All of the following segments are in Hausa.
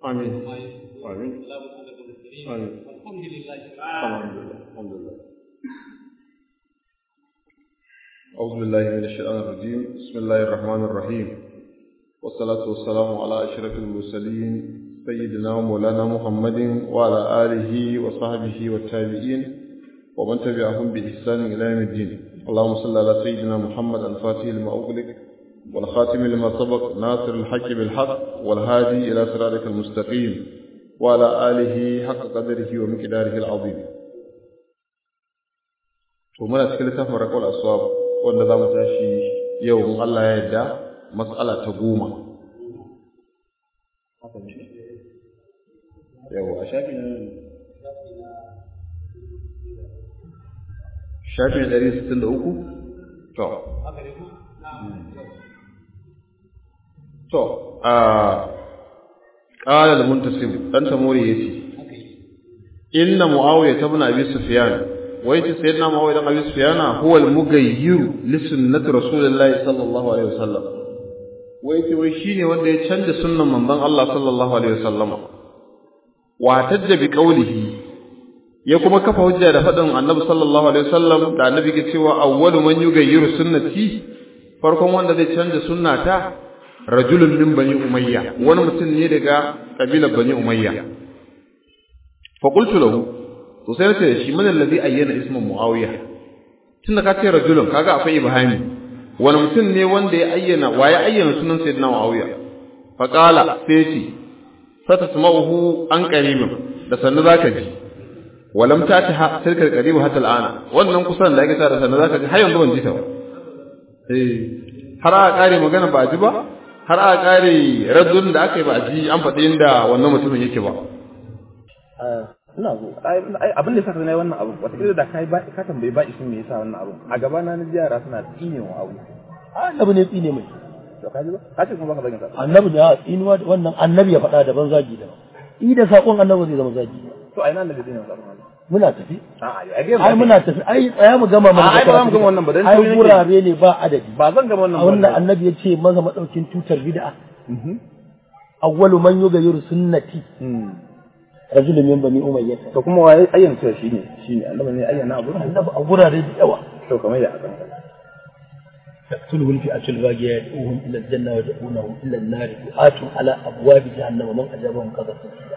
آمين آمين آمين الحمد لله الحمد لله. أعوذ بالله من الشيطان الرجيم. بسم الله الرحمن الرحيم، والصلاة والسلام على أشرف المرسلين سيدنا ومولانا محمد وعلى آله وصحبه والتابعين ومن تبعهم بإحسان إلى يوم الدين. اللهم صل على سيدنا محمد الفاتح لما أغلق والخاتم لما سبق ناصر الحق بالحق والهادي إلى صراطك المستقيم وعلى آله حق قدره ومقداره العظيم. ومن أسئلة فرق الأصواب wanda za mu tashi yau in Allah ya yarda mas'ala ta 10. Yau a shafin 163 to قال المنتسب dan tamori yace inna muawiya ibn abi sufyan wai ce sayyidina muawiya ibn abi sufyan huwa al-mughayyir li sunnati rasulillahi sallallahu alaihi wasallam wai ce wai shine wanda ya canza sunnan manzon Allah sallallahu alaihi wasallam wa tajja bi qawlihi ya kuma kafa hujja da fadin annabi sallallahu alaihi wasallam da annabi ke cewa awwalu man yughayyiru sunnati farkon wanda zai canza sunnata rajulun min bani umayya wani mutum ne daga kabilar bani umayya fa qultu lahu to sai nace shi man alladhi ayyana ismu muawiya tunda ka ce rajulun kaga akwai ibhami wani mutum ne wanda ya ayyana waye ayyana sunan sayyidina muawiya fa qala sai ce satasma'uhu an qaribin da sannu zaka ji walam tataha tilka qaribu hatta al'ana wannan kusan da yake da sannu zaka ji har yanzu ban ji ta ba har a kare magana ba ji ba har a kare raddun da aka yi ba ji an faɗi inda wannan mutumin yake ba ina zo abin da saka nayi wannan abu wata kila da kai ba ka tambaye ba isin me yasa wannan abu a gaba na ji yara suna tsine wa abu annabi ne tsine mai to kaji ba kace kuma baka zagin sa annabi da tsinuwa wannan annabi ya faɗa daban zagi da i da sakon annabi zai zama zagi to ai nan annabi tsine wa muna tafi ai muna tafi ai tsaya mu gama mana ai ba mu gama wannan ba dan ai gurare ne ba adadi ba zan gama wannan ba wannan annabi ya ce maza madaukin tutar bid'a awwalu man yughayyiru sunnati rajulun min bani umayyah to kuma waye ayyanta shine annabi ne ayyana abu annabi a gurare da yawa to kamar ya akan تقتلهم فئة الباقية يدعوهم إلى الجنة ويدعونهم إلى النار دعاة على أبواب جهنم ومن أجابهم قذف الجنة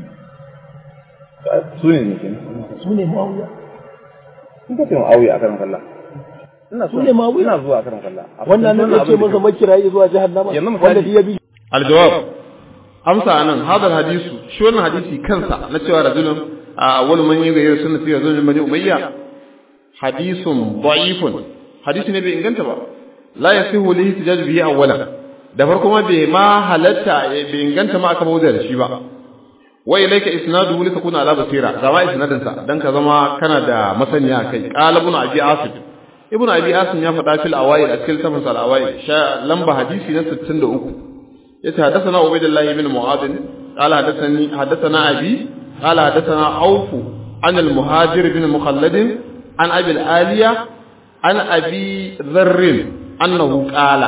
سوني معاوية in ka ce Muawiya akan Allah sune Muawiya ina zuwa akan Allah wannan ne ce masa makirayi zuwa jahannama wanda ya bi aljawab amsa anan hadal hadisu shi wannan hadisi kansa na cewa rajulun awwal man yughayyiru sunnati rajulun min bani umayya hadisun da'ifun hadisi ne bai inganta ba la yasihu li ihtijaj bihi awwalan da farko ma bai ma halatta bai inganta ma aka bauda da shi ba wa ilayka isnaduhu litakuna ala basira zama isnadin sa dan ka zama kana da masaniya kai qala ibn abi asim ya faɗa fil awaid a cikin tafsir al awaid lamba hadisi na 63 yace hadathana ubaydullah ibn mu'adh qala hadathana abi qala hadathana auf an al muhajir ibn mukhallad an abi al aliya an abi dharr annahu qala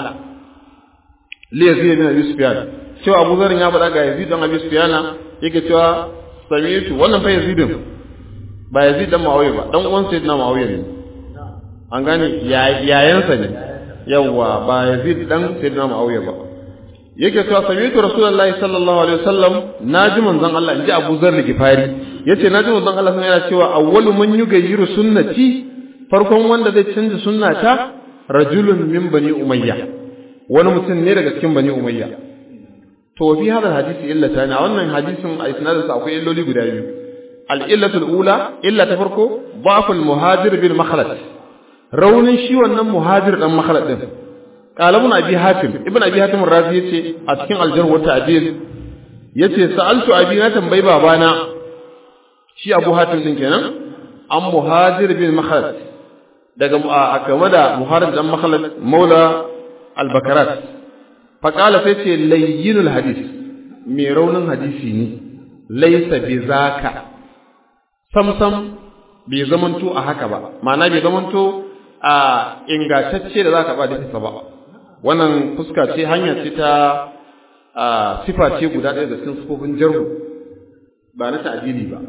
li yazid ibn abi sufyan cewa abu dharr ya faɗa ga yazid dan abi sufyan yake cewa sami'tu wannan fa yazidin ba yazid dan muawiya ba dan uwan sayyidina muawiya ne an gane yayansa ne yawa ba yazid dan sayyidina muawiya ba yake cewa sami'tu rasulullahi sallallahu alaihi wasallam naji manzon Allah inji Abu Zar Gifari yace naji manzon Allah yana cewa awwalu man yughayyiru sunnati farkon wanda zai canza sunnata rajulun min bani umayya wani mutum ne daga cikin bani umayya to fi hadal hadisi illatan a wannan hadisin a isnadinsa akwai illoli guda biyu al-illatul ula illa ta farko da'ful muhajir bil makhlad raunin shi wannan muhajir dan makhlad din qalabun abi hatim ibn abi hatim ar-razi yace a cikin al-jarh wa ta'dil yace sa'altu abi na tambayi babana shi abu hatim din kenan an muhajir bil makhlad daga game da muhajir dan makhlad maula al-bakarat faƙala sai ce layyinul hadis mai raunin hadisi ne laisa bi zaka samsam bai zamanto a haka ba ma'ana bai zamanto a ingantacce da zaka ba da isa ba wannan fuska ce hanya ce ta sifa ce guda ɗaya da cikin sifofin jarhu ba na ta'dili ba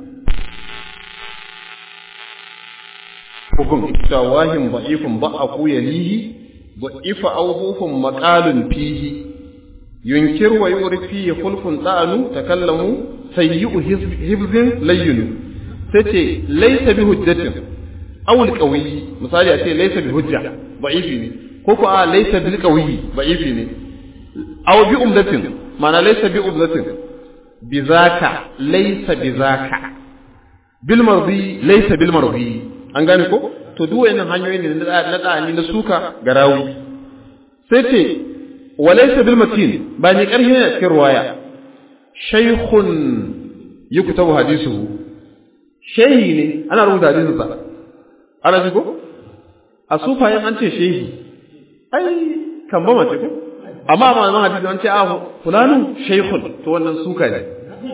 hukun tawahin da'ifun ba'aku yalihi da'ifa awhufun maqalun fihi yunkir wa yuri fihi khulfun ta'anu takallamu sayyi'u hibzin layyinu sace laysa bi hujjatin aw al-qawi misali a ce laysa bi hujja da'ifi ne ko ko a laysa bil qawi da'ifi ne aw bi umdatin ma'ana laysa bi umdatin bizaka laysa bizaka bil mardi laysa bil mardi an gane ko to duk wayannan hanyoyin ne na tsani na suka ga rawi sai ce walaysa bil matin ba ni karhi ne cikin ruwaya shaykhun yuktabu hadithuhu shehi ne ana rubuta hadisin sa ana ji ko a sufayen an ce shehi ai kan ba mace ko amma malaman hadisi an ce fulanu shaykhun to wannan suka ne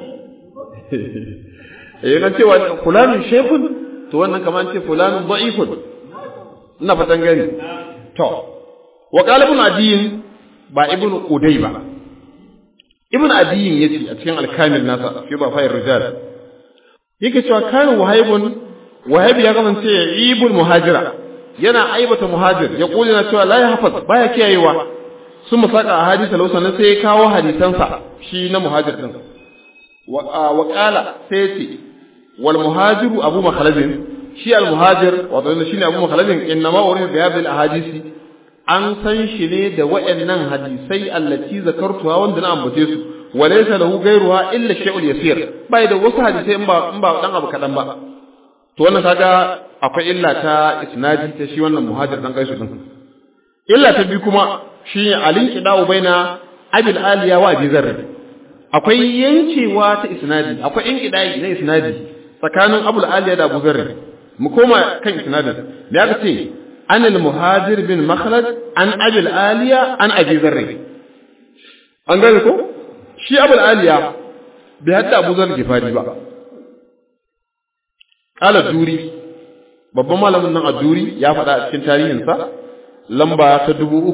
an ce fulanu shaykhun to wannan kamar ce fulanun da'ifun ina fatan gani to wa qala ibn adiyin ba ibn uday ba ibn adiyin yace a cikin al-kamil nasa fi bafa'ir rijal yake cewa kana wahib ya kasance ibul muhajira yana aibata muhajir ya kula na cewa la yahfaz baya kiyayewa sun musaka a hadisi lausan sai ya kawo hadisansa shi na muhajir din wa qala sai yace wal muhajiru abu makhlazin shi al muhajir wato shine abu makhlazin inma urida bi hadhihi al ahadisi an san shi ne da wayannan hadisai allati zakartuha wanda na ambace su walaysa lahu ghayruha illa shay'ul yasir bai da wasu hadisai in ba dan abu kadan ba to wannan kaga akwai illa ta isnadi ta shi wannan muhajir dan kaisu din illa ta bi kuma shine alin qida'u baina abil aliya wa abi zarr akwai yancewa ta isnadi akwai inqida'i na isnadi tsakanin abul aliya da abu zarr mu koma kan isnadin da aka ce an al muhajir bin makhlad an abil aliya an abi zarr an gane ko shi abul aliya bai hadda abu zarr gifari ba qala duri babban malamin nan a duri ya faɗa a cikin tarihinsa lamba ta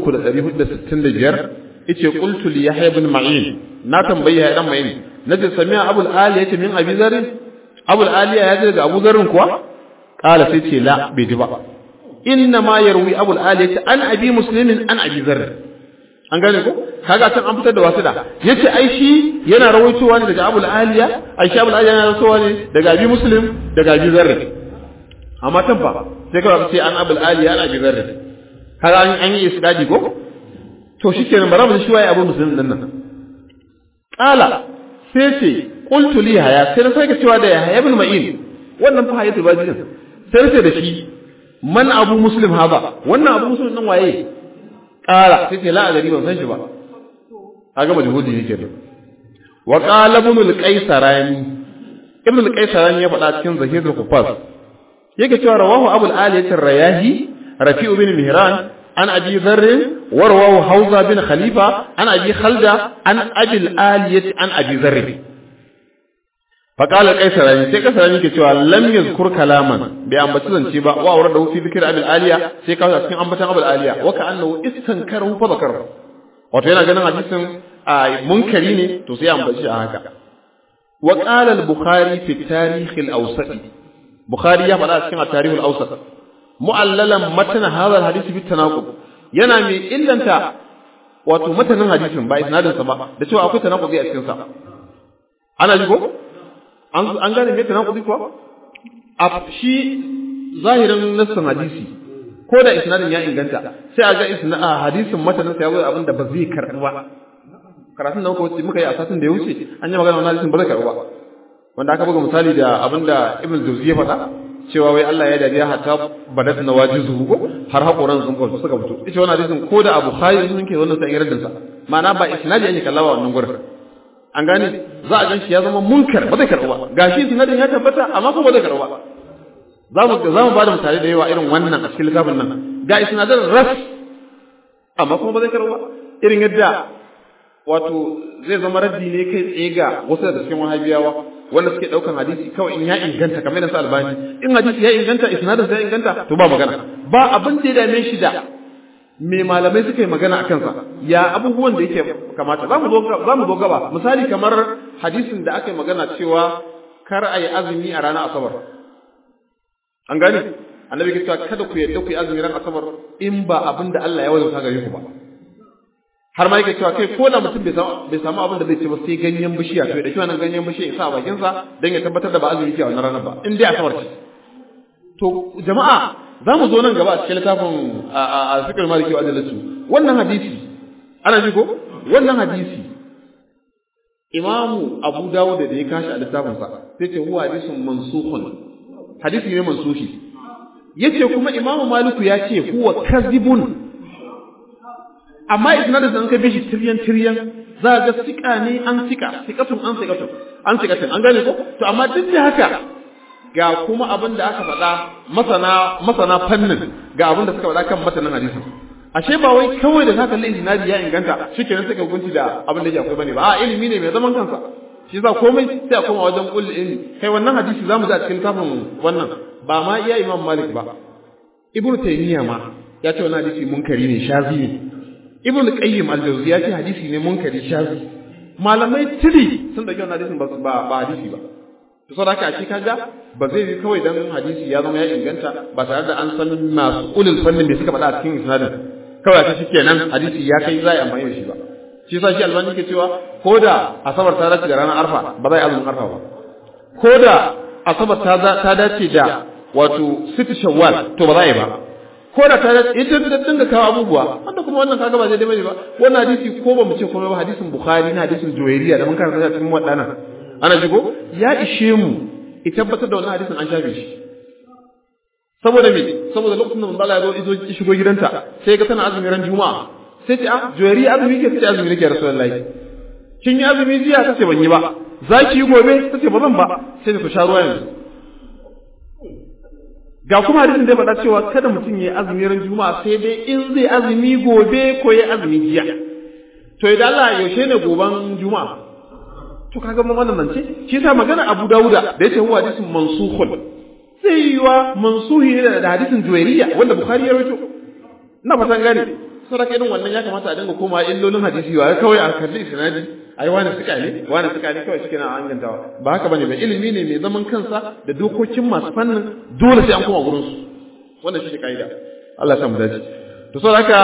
3465 yace qultu li yahya ibn ma'in na tambayi yahya dan ma'in nace sami'a abul aliya yace min abi zarr abul aliya ya ji daga abu zarr kuwa qala sai ce la bai ji ba inna ma yarwi abul aliya yace an abi muslimin an abi zarr an gane ko kaga san an fitar da wasu da yace ai shi yana rawaitowa ne daga abul aliya ai shi abul aliya yana rawaitowa ne daga abi muslim daga abi zarr amma tabba sai ka ce an abul aliya an abi zarr kaga an yi isdadi ko to shikenan bara mu shi waye abu muslim din nan qala sai ce qultu li haya sai na sake cewa da yahya ibn ma'in wannan fa hayatul bajin sai sai da shi man abu muslim haba wannan abu muslim din waye qala sai ce la adari ban san shi ba kaga majhudi yake da wa qala ibn al-qaisarani ibn al-qaisarani ya faɗa cikin zahirul kufas yake cewa rawahu abul aliyat ar-rayahi rafi'u bin mihran an abi dharr wa rawahu hawza bin khalifa an abi khalda an abi al-aliyat an abi dharr fa qala al-qaisarani sai qaisarani yake cewa lam yazkur kalaman bai ambaci zance ba wa aurada fi dhikr abi al-aliya sai kawo cikin ambatan abul aliya wa ka annahu istankaru fa bakara wato yana ganin hadisin munkari ne to sai ambaci a haka wa qala al-bukhari fi tarikh al-awsat bukhari ya faɗa cikin tarikh al-awsat mu'allalan matan hadha al-hadith bi tanaqub yana mai illanta wato matanin hadisin ba isnadin sa ba da cewa akwai tanaqubi a cikin sa ana ji ko an gane me tanaqubi ko a shi zahirin nassin hadisi ko da isnadin ya inganta sai a ga hadisin matanin sa ya zo abinda ba zai karɓi ba karatun da muka yi a satin da ya wuce an yi magana wannan hadisin ba zai karɓi ba wanda aka buga misali da abinda ibn Jawzi ya faɗa cewa wai Allah ya dariya hatta badat nawajizuhu ko har hakoran sun kawo suka fito ita wannan hadisin ko da Abu Khalid sun ke wannan sai irin sa ma'ana ba isnadi yake kallawa wannan gurin an gane za a gan shi ya zama munkar ba zai karɓi ba gashi isnadin ya tabbata amma kuma ba zai karɓi ba za mu ba da misali da yawa irin wannan a cikin littafin nan ga isnadin ras amma kuma ba zai karɓi ba irin yadda wato zai zama raddi ne kai tsaye ga wasu da cikin wahabiyawa wanda suke daukan hadisi kawai in ya inganta kamar da Albani in hadisi ya inganta isnadin sai inganta to ba magana ba abin da ya dame shi da me malamai suka yi magana akan sa ya abubuwan da yake kamata za mu zo gaba misali kamar hadisin da aka yi magana cewa kar a yi azumi a ranar asabar an gane annabi ke cewa kada ku yadda ku yi azumi ran asabar in ba abin da Allah ya wajauta gare ku ba har ma yake cewa kai ko da mutum bai samu abin da zai ci ba sai ganyen bishiya to ya dauki wannan ganyen bishiya ya sa a bakin sa dan ya tabbatar da ba azumi ke a wannan ranar ba in dai asabar ce to jama'a za mu zo nan gaba a cikin littafin a fikir maliki wa adalatu wannan hadisi ana ji ko wannan hadisi imamu abu dawud da ya kashi a littafin sa sai ce huwa hadisun mansukhun hadisi ne mansuhi yace kuma imamu maliku ya ce huwa kadhibun amma isnadin da an kai bishi tiryan za ga sika ne an sika sikatun an gane ko to amma duk da haka ga kuma abin da aka faɗa masana fannin ga abin da suka faɗa kan matanin hadisin ashe ba wai kawai da haka lai isnadi ya inganta shikenan sai ka hukunci da abin da yake akwai bane ba a ilimi ne mai zaman kansa shi yasa komai sai a koma wajen ulul ilmi kai wannan hadisi zamu ji a cikin kafin wannan ba ma iya imam malik ba ibnu taymiya ma ya ce wannan hadisi munkari ne shazi ne ibnu qayyim al-jawzi ya ce hadisi ne munkari shazi malamai tiri sun dauki wannan hadisin ba hadisi ba to saboda haka shi kaga ba zai yi kawai dan hadisi ya zama ya inganta ba tare da an san masu ulul fannin da suka faɗa a cikin isnadin kawai ta shikenan hadisi ya kai za a yi amfani da shi ba shi yasa shi albani ke cewa ko da asabar ta dace da ranar arfa ba za a yi azumin arfa ba ko da asabar ta dace da wato sitti shawwal to ba za a yi ba ko da ta dace ita da dinga kawo abubuwa wanda kuma wannan kaga ba zai dai ba wannan hadisi ko ba mu ce komai ba hadisin bukhari na hadisin juwairiya da mun karanta cikin wadannan ana jigo ya ishe mu i tabbatar da wannan hadisin an shafe shi saboda me saboda lokacin da manzo Allah ya zo shigo gidanta sai ga tana azumi ran juma'a sai ce juwairi azumi ke sai azumi nake rasulullahi kin yi azumi jiya tace ban yi ba zaki yi gobe tace ba zan ba sai ta sha ruwa yanzu ga kuma hadisin da ya faɗa cewa kada mutum ya yi azumi ran juma'a sai dai in zai azumi gobe ko ya azumi jiya to idan Allah yaushe ne goban juma'a to kaga mun wannan nan ce shi yasa magana Abu Dawuda da yace huwa hadisin mansukhun sai yiwa mansuhi ne da hadisin Juwairiya wanda Bukhari ya rawaito ina fatan gane saboda irin wannan ya kamata a dinga koma illolin hadisi wa kawai a kalli sanadi ai wani suka ne kawai shi kenan an gantawa ba haka bane ba ilimi ne mai zaman kansa da dokokin masu fannin dole sai an koma gurin su wannan shi ne kaida Allah ya samu dace to saboda haka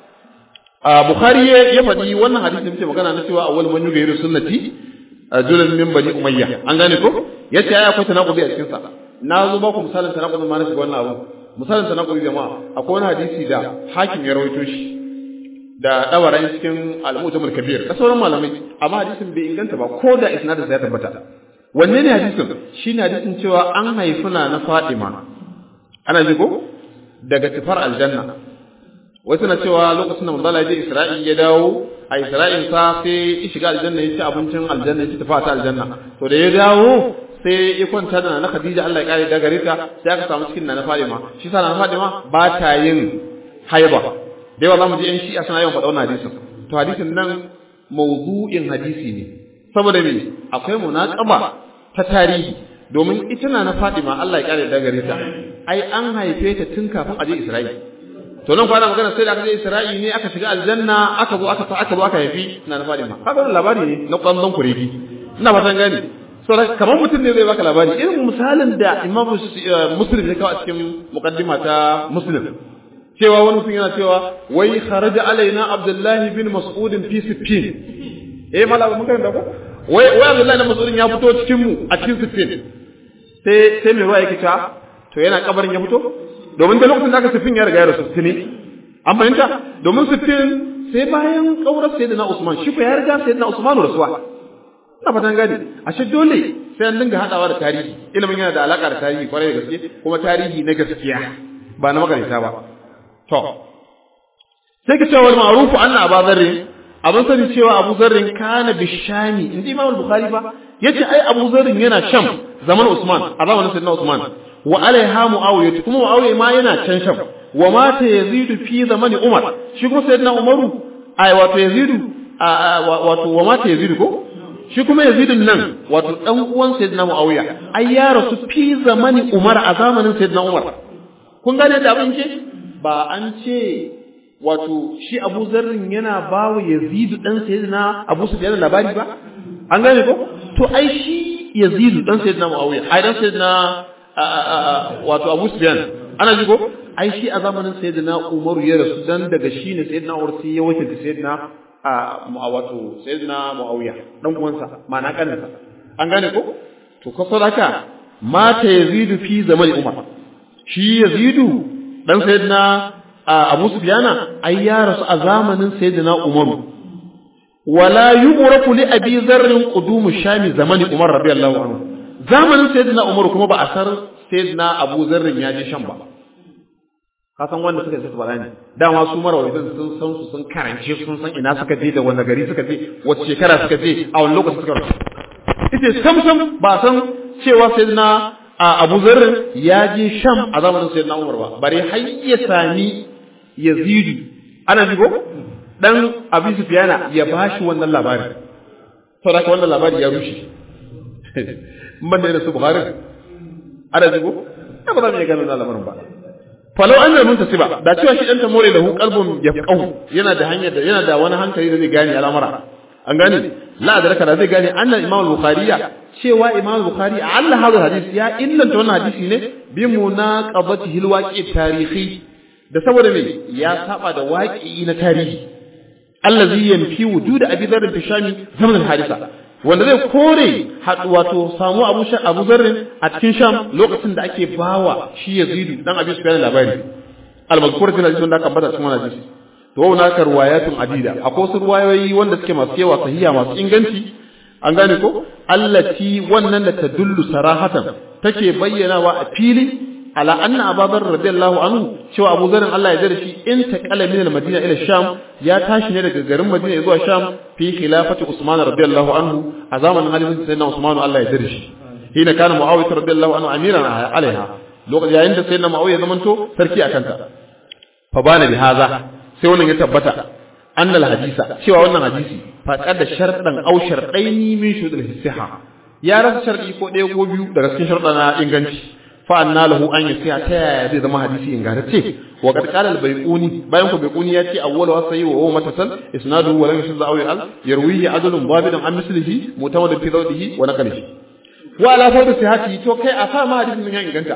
Bukhari ya faɗi wannan hadisi da muke magana na cewa awwal man yughayyiru sunnati julal min bani umayya an gane ko yace ai akwai tanaqudi a cikin sa na zo ba ku misalin tanaqudi ma na shiga wannan abu misalin tanaqudi jama'a akwai wani hadisi da hakim ya rawaito shi da dawaran cikin al-mu'tamar kabir da sauran malamai amma hadisin bai inganta ba ko da isnadin sa ya tabbata wanne ne hadisin shine hadisin cewa an haifuna na Fatima ana ji ko daga tifar aljanna wasu na cewa lokacin da manzo Allah ya je Isra'i ya dawo a Isra'in sa sai ya shiga aljanna ya ci abincin aljanna ya ci tafa ta aljanna to da ya dawo sai ya kwanta da na Khadija Allah ya kare da gare ta sai aka samu cikin na Fatima shi sa na Fatima ba ta yin haiba da yawa zamu ji yan shi'a suna yawan faɗa wannan hadisin to hadisin nan mawdu'in hadisi ne saboda me akwai munaqaba ta tarihi domin ita na Fatima Allah ya kare da gare ta ai an haife ta tun kafin a je Isra'i to nan kwana magana sai da aka je Isra'i ne aka shiga aljanna aka zo aka haifi na Fatima kaga wannan labari ne na kallon kuregi ina fatan gani so kamar mutum ne zai baka labari irin misalin da Imam Muslim ya kawo a cikin muqaddima ta Muslim cewa wani mutum yana cewa wai kharaja alaina Abdullahi bin Mas'ud fi sittin malama mun karanta ko wai Abdullahi bin Mas'ud ya fito cikin mu a cikin sittin sai mai ruwa yake ta to yana kabarin ya fito domin da lokacin da aka sifin ya riga ya rasu tuni an fahimta domin sifin sai bayan kaurar sayyidina Usman shi ko ya riga sayyidina Usman rasuwa ina fatan gani ashe dole sai an dinga hadawa da tarihi ilimin yana da alaka da tarihi kwarai da gaske kuma tarihi na gaskiya ba na makaranta ba to sai ka cewa ma'rufu anna Abu Dharr abin sani cewa Abu Dharr kana bishami inda Imam Bukhari ba yace ai Abu Dharr yana Sham zaman Usman a zamanin sayyidina Usman wa alaiha Muawiya kuma Muawiya ma yana can Sham wa mata Yazid fi zamani Umar shi kuma sayyidina Umaru ai wato Yazid wato wa mata Yazid ko shi kuma Yazidun nan wato dan uwan sayyidina Muawiya ai ya rasu fi zamani Umar a zamanin sayyidina Umar kun gane da abin ce ba an ce wato shi Abu Zarrin yana bawa Yazid dan sayyidina Abu Sufyan labari ba an gane ko to ai shi Yazid dan sayyidina Muawiya ai dan sayyidina wato Abu Sufyan ana ji ko ai shi a zamanin sayyidina Umar ya rasu dan daga shi ne sayyidina Umar sai ya wakilta sayyidina wato sayyidina Muawiya dan uwansa ma'ana kaninsa an gane ko to kasar haka mata Yazid fi zaman Umar shi Yazid dan sayyidina Abu Sufyan ai ya rasu a zamanin sayyidina Umar wala yubraku li Abi Dharr qudum Sham zaman Umar radiyallahu anhu zamanin sayyidina Umar kuma ba a sar sayyidina Abu Dharr ya je Sham ba ka san wanda suka saka bayani dama su marawaitan sun san su sun karance sun san ina suka je da wani gari suka je wace shekara suka je a wani lokaci suka rasu ita sam ba san cewa sayyidina Abu Dharr ya je Sham a zamanin sayyidina Umar ba bare har ya sami Yazid ana jigo dan Abi Sufyan ya bashi wannan labari saboda wannan labari ya rushe ban da su Bukhari ana jigo ba za mu gano lamarin ba falau an da muntasiba da cewa shi dan tamore da hu qalbun yafqahu yana da hanyar da yana da wani hankali da zai gane al'amara an gane la adraka da zai gane annal imam al-bukhari cewa imam al-bukhari Allah hadha hadith ya illanta wannan hadisi ne bi munaqabatihi al-waqi tarihi da saboda me ya saba da waqi na tarihi allazi yanfi wujud abi dharr fi shami zaman al-hadisa wanda zai kore wato samu Abu Dharr a cikin Sham lokacin da ake bawa shi Yazid dan Abi Sufyan labari al-mazkur fil hadith wanda aka bada cikin wannan hadisi to wannan ka riwayatun adida akwai wasu riwayoyi wanda suke masu yawa sahiha masu inganci an gane ko allati wannan da tadullu sarahatan take bayyanawa a fili ala anna Abu Dharr radiyallahu anhu cewa Abu Dharr Allah ya jira shi in taqala min al-Madina ila Sham ya tashi ne daga garin Madina zuwa Sham fi khilafati Usman radiyallahu anhu a zamanin halifin sayyidina Usman Allah ya jira shi hina kana Muawiya radiyallahu anhu amiran alaiha lokacin yayin da sayyidina Muawiya zamanto sarki akan ta fa bana bi haza sai wannan ya tabbata annal hadisa cewa wannan hadisi faqad da shartan aw shartaini min shudul siha ya rasa sharɗi ko ɗaya ko biyu daga cikin sharɗa na inganci fa anna lahu an yasiha ta yaya zai zama hadisi ingantacce wa qad qala al-bayquni bayan ko bayquni ya ce awwalu wasayi wa huwa matasal isnadu wa lam yashza aw al yarwihi adlun babidan an mislihi mutawaddid fi dawdihi wa naqlihi wa ala fawd sihati to kai a fa ma hadisin ya inganta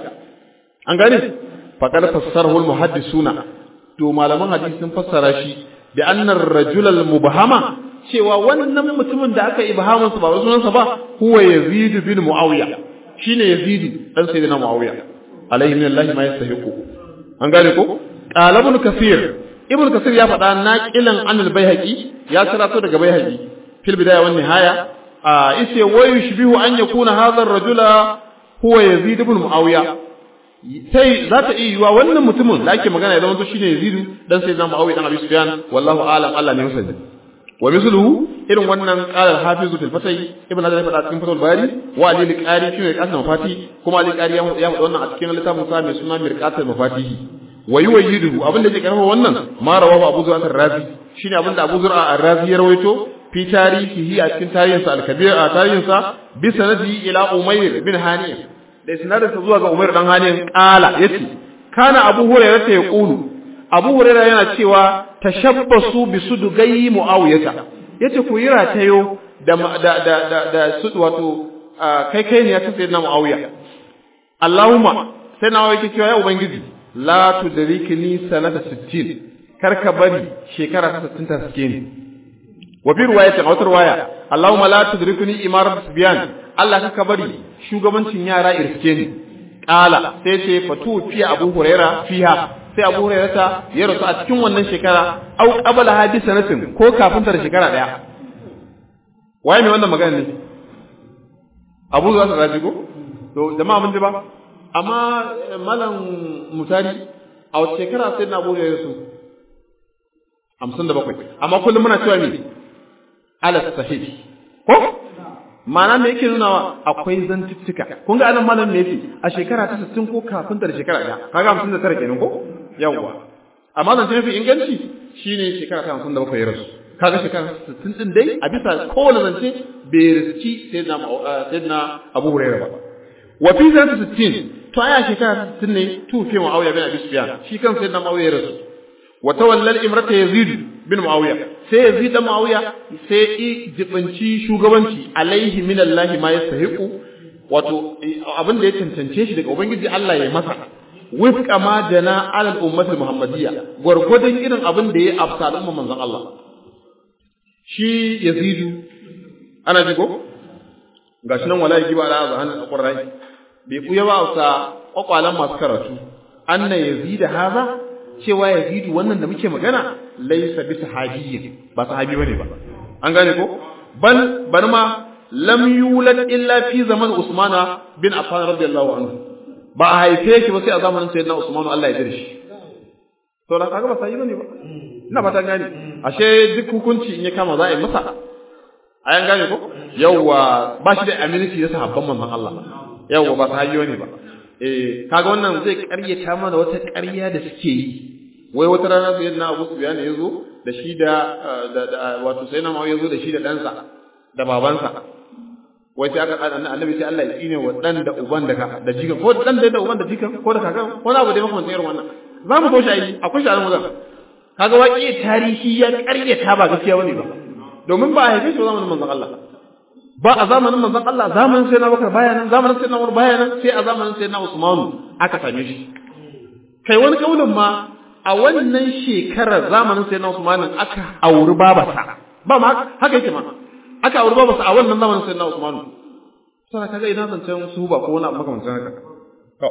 an gane fa qad fassarahu al-muhaddisuna to malaman hadisi sun fassara shi bi anna ar-rajula al-mubhama cewa wannan mutumin da aka ibhamin sa ba sunansa ba huwa Yazid bin Muawiya shine Yazid dan sayyidina Muawiya alaihi min Allah ma yastahiqu an gane ko qala ibn Kathir ya faɗa naqilan an al-Baihaqi ya sarato daga Baihaqi fil bidaya wan nihaya ise wayu shibihu an yakuna hadha ar-rajula huwa Yazid ibn Muawiya sai za ta iya yiwa wannan mutumin da ake magana idan wato shine Yazid dan sayyidina Muawiya dan Abi Sufyan wallahu a'lam Allah ne musali wa misluhu irin wannan qala al-hafiz fil fatay ibn Hajar ya faɗa cikin fatul bari wa ali al-qari shi ne kasan mafati kuma ali al-qari ya faɗa wannan a cikin littafin sa mai suna mirqatul mafatihi wa yuwayyidu abinda yake karfafa wannan ma rawahu Abu Zur'a ar-Razi shine abinda Abu Zur'a ar-Razi ya rawaito fi tarihihi a cikin tarihinsa al-kabir a tarihinsa bi sanadi ila Umayr bin Hani da sanadin sa zuwa ga Umayr dan Hani qala yace kana Abu Hurairah ya qulu Abu Hurairah yana cewa tashabbasu bi sudugai Muawiyah yace ku yi ratayo da su wato kai ne ya tafi na Muawiya Allahumma sai na wai cewa ya ubangiji la tudrikni sanata 60 karka bari shekara ta 60 ta sake ni wa bi riwayatin aw riwaya Allahumma la tudrikni imarat sibyan Allah karka bari shugabancin yara irske ni qala sai ce fatu fi Abu Hurairah fiha sai Abu Hurairah ya rasu a cikin wannan shekara au qabala hadisanatin ko kafin ta da shekara daya waye mai wannan magana ne Abu Zur'a rajigo to jama'a mun ji ba amma malam mutari a wace shekara sai na Abu Hurairah su 57 amma kullum muna cewa me ala sahih ko ma'ana me yake nunawa akwai zantuttuka kun ga anan malam ne yace a shekara ta 60 ko kafin ta da shekara daya kaga 59 kenan ko yawa amma zan ce fi inganci shine shekara ta 57 ya rasu kaga shekara 60 din dai a bisa kowane zance bai riski sayyidina Abu Hurairah ba wa fi zanta 60 to aya shekara 60 ne tu fi Muawiya bin Abi Sufyan shi kan sayyidina Muawiya ya rasu wa tawallal imrata yazid bin muawiya sai yazid dan muawiya sai jibinci shugabanci alaihi minallahi ma yastahiqu wato abin da ya cancance shi daga ubangiji Allah ya masa wifqa ma jana alal ummatil muhammadiyya gurgudun irin abin da ya afsa al'umman manzon Allah shi yazidu ana jigo gashi nan wallahi giba da azhan alqur'ani bai kuya ba afsa kwakwalan masu karatu anna yazida haza cewa yazidu wannan da muke magana laysa bi sahabiyyin ba sahabi bane ba an gane ko ban ma lam yulad illa fi zaman usmana bin affan radiyallahu anhu ba a haife shi ba sai a zamanin sayyidina usmanu Allah ya dirshi to da kaga ba sahabi bane ba ina fata gane ashe duk hukunci in ya kama za a yi masa ayan gane ko yawa ba shi da aminci da sahabban manzon Allah yawa ba sahabi bane ba kaga wannan zai ƙaryata mana wata ƙarya da suke yi wai wata rana sayyidina Abu Sufyan ya zo da shi da wato sayyidina Muawiya ya zo da shi da ɗansa da babansa wai sai aka kada annabi sai Allah ya tsine wa dan da uban da jikan ko dan da uban da jikan ko da kakan ko na abu da maka irin wannan za mu koshi ai akwai shi a nan wajen kaga waƙi tarihi ya ƙaryata ba gaskiya bane ba domin ba a haife shi zamanin manzon Allah ba a zamanin manzon Allah zamanin sayyidina Abubakar bayanan zamanin sayyidina Umar bayanan sai a zamanin sayyidina Usman aka same shi kai wani kaulin ma a wannan shekarar zamanin sayyidina Usman aka auri babarsa ba ma haka yake ma aka auri babarsa a wannan zamanin sayyidina Usman sai kaga ina zancen su ba ko wani abu makamancin haka to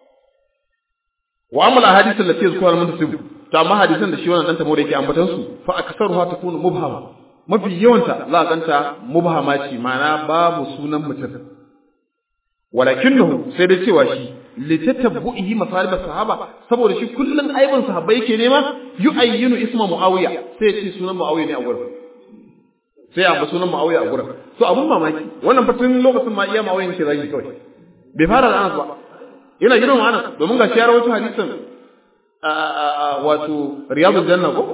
wa amal ahadith allati yazkuru al-muntasib to amma hadisan da shi wannan dan tamo da yake ambatan su fa aksaruha takunu mubhama mafi yawanta za a ganta mubhama ce ma'ana babu sunan mutum walakinnahu sai dai cewa shi litatabbu'ihi masalib sahaba saboda shi kullun aibin sahabbai yake nema yu'ayyinu isma muawiya sai ce sunan muawiya ne a gurin sai a sunan muawiya a gurin to abun mamaki wannan fatin lokacin ma iya muawiya yake zagi kawai bai fara da Anas ba yana gidan Anas domin ga shi ya rawaito hadisin wato riyadul janna ko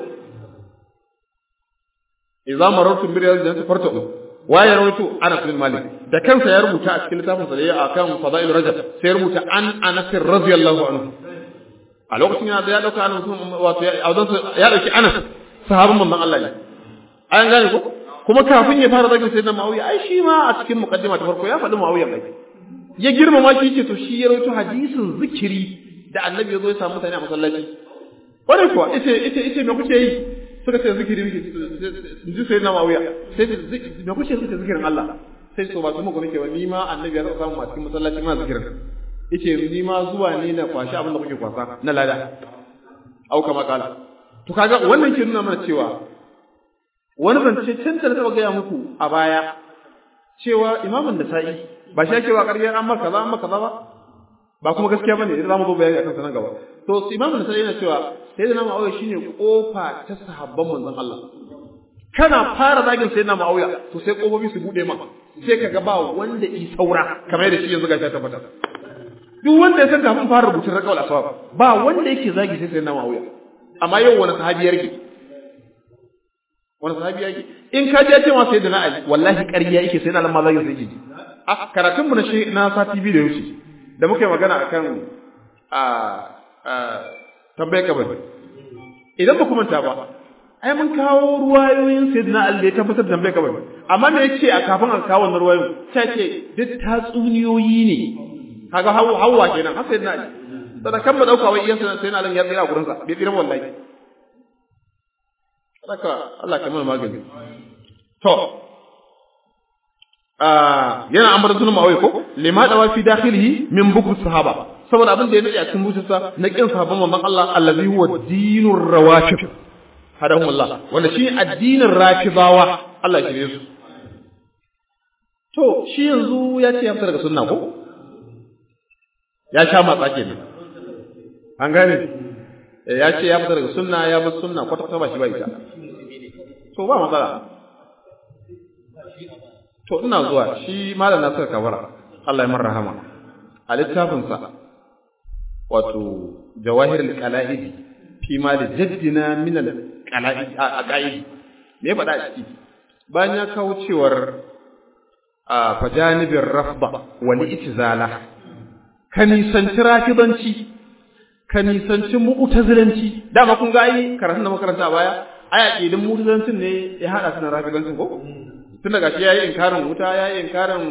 idza marartum bi riyadil jannati fartaqu wa ya rawaito Anas bin Malik da kansa ya rubuta a cikin littafin sa da ya akan fadail rajab sai ya rubuta an Anas radiyallahu anhu a lokacin yana da ya dauka Anas wato ya dauki Anas sahabban manzon Allah ne an gane ko kuma kafin ya fara zagin sayyidina Muawiya ai shi ma a cikin muqaddima ta farko ya faɗi Muawiya bai ya girmama shi ce to shi ya rawaito hadisin zikiri da annabi ya zo ya samu mutane a masallaci wani kuwa ita me kuke yi suka ce zikiri nake ji sai na mawiya sai me kuke suka zikirin Allah sai to ba su muku nake ba ni ma annabi ya samu a cikin masallaci ma zikirin yace ni ma zuwa ne na kwashi abin da kuke kwasa na lada au kama kala to kaga wannan ke nuna mana cewa wani zance can da taba gaya muku a baya cewa imamun da sa'i ba shi yake wa ƙarya an maka ba ba kuma gaskiya bane idan zamu zo bayani akan sanan gaba to imamu da sai yana cewa sayyidina Muawiya shine kofa ta sahabban manzon Allah kana fara zagin sayyidina Muawiya to sai kofofi su bude ma sai kaga ba wanda yi saura kamar da shi yanzu ga ta tabbata duk wanda ya san kafin fara rubutun rakawul aswab ba wanda yake zagi sai sayyidina Muawiya amma yau wani sahabi yarki in ka je cewa sayyidina Ali wallahi ƙarya yake sayyidina Allah ma zagi sai yake a karatun mu na sati biyu da yau da muke magana akan tambayar kabari idan ba ku manta ba ai mun kawo ruwayoyin sayyidina Ali ya tabbatar da tambayar kabari amma me yake a kafin a kawo wannan ruwayoyin ta ce duk tatsuniyoyi ne kaga hawa kenan har sayyidina Ali da kan ba dauka wai iyan sayyidina Ali ya tsira gurin sa bai tsira wallahi saka Allah ka mana magani to yana ambaton sunan Muawiya ko lima dawa fi dakhilihi min bukr sahaba saboda abin da ya nade a cikin zuciyarsa na kin sahabban manzon Allah allazi huwa dinur rawafid hadahum Allah wanda shi addinin rafidawa Allah ya kire su to shi yanzu ya ce ya fita daga sunna ko ya sha matsa kenan an gane ya ce ya fita daga sunna ya bar sunna kwata kwata ba shi ba ita to ba matsala to ina zuwa shi malam Nasir Kabara Allah ya mar rahama a littafin sa wato jawahirul qala'id fi ma da jaddina min al qala'id aqaid me faɗa a ciki bayan ya kawo cewar fajanibir rafda wal itizala ka nisanci rafidanci ka nisanci mu'tazilanci dama kun ga ai karatun da makaranta a baya ai aqidin mu'tazilancin ne ya hada su na rafidancin ko tun daga shi yayi inkarin wuta yayi inkarin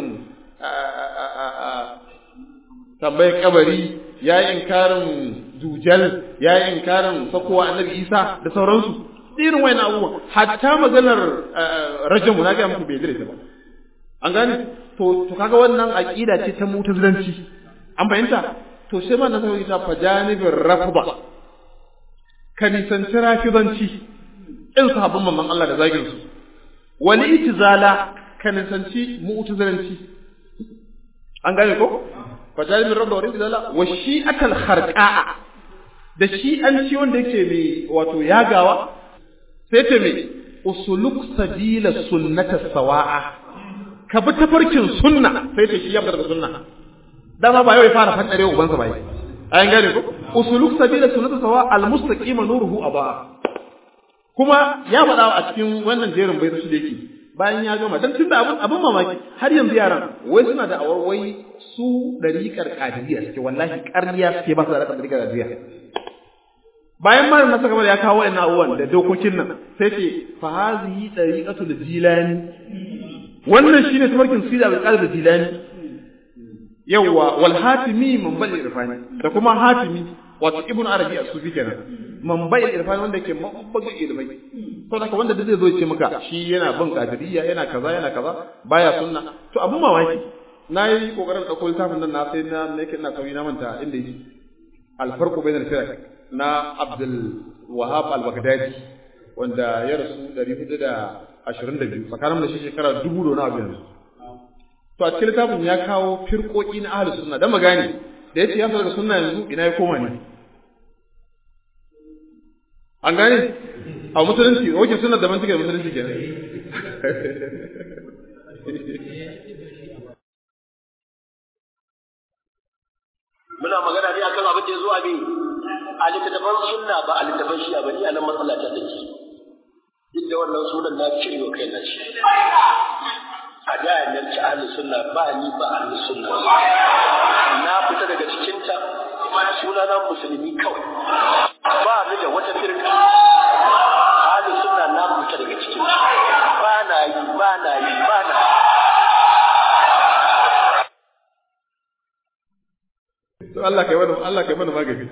tambayar kabari yayi inkarin dujal yayi inkarin sakowa annabi Isa da sauransu irin wayannan abubuwa hatta maganar rajamu na ga muku bai dire ta ba an gane to kaga wannan aqida ce ta mu'tazilanci an fahimta to sai ma na sai ta fajanibir rafda kan nisanci rafidanci in sahabban manzon Allah da zagin su wal itizala kan nisanci mu'tazilanci an gane ko fajanibir rafda wal itizala wa shi'atul kharqa'a da shi'anci wanda yake mai wato yagawa sai ta mai usuluk sabila sunnata sawa'a ka bi tafarkin sunna sai ta shi ya bar sunna dama ba yau ya fara fadare ubansa ba yi ayan gane ko usuluk sabila sunnata sawa almustaqima nuruhu aba kuma ya faɗa a cikin wannan jerin bai su da yake bayan ya gama dan tunda abun mamaki har yanzu yaran wai suna da awar wai su dariƙar qadiriyya suke wallahi ƙarya suke ba su da dariƙar qadiriyya bayan ma na saka ya kawo wannan abubuwan da dokokin nan sai ce fa hazihi dariqatul jilani wannan shine tabarkin sida bil qalbi jilani yawa wal hatimi man bal irfani da kuma hatimi wato ibnu arabi as-sufi kenan man bal irfani wanda yake mabbaga ilmai to haka wanda zai zo ya ce maka shi yana bin qadiriyya yana kaza baya sunna to abun mamaki nayi kokarin dauko littafin nan na sai na nake ina sauri na manta inda yake al-farqu bainal firaq na Abdul Wahab al-Baghdadi wanda ya rasu 422 tsakanin da shi shekara 2000 da wani abu yanzu to a cikin littafin ya kawo firqoki na ahlus sunna dan magani da yace ya fara daga sunna yanzu ina ya koma ne an gane a musulunci wajen sunna da mantika musulunci kenan muna magana ne akan abin da ya zo a bi a littattafan sunna ba a littattafan shi'a ba ni a nan matsala ta take duk da wannan sunan na cire wa kai na shi a da nan ci ahlus sunna ba ni ba ahlus sunna na fita daga cikin ta suna na musulmi kawai ba ni da wata firka ahlus sunna na fita daga cikin ta ba na to Allah kai mana magani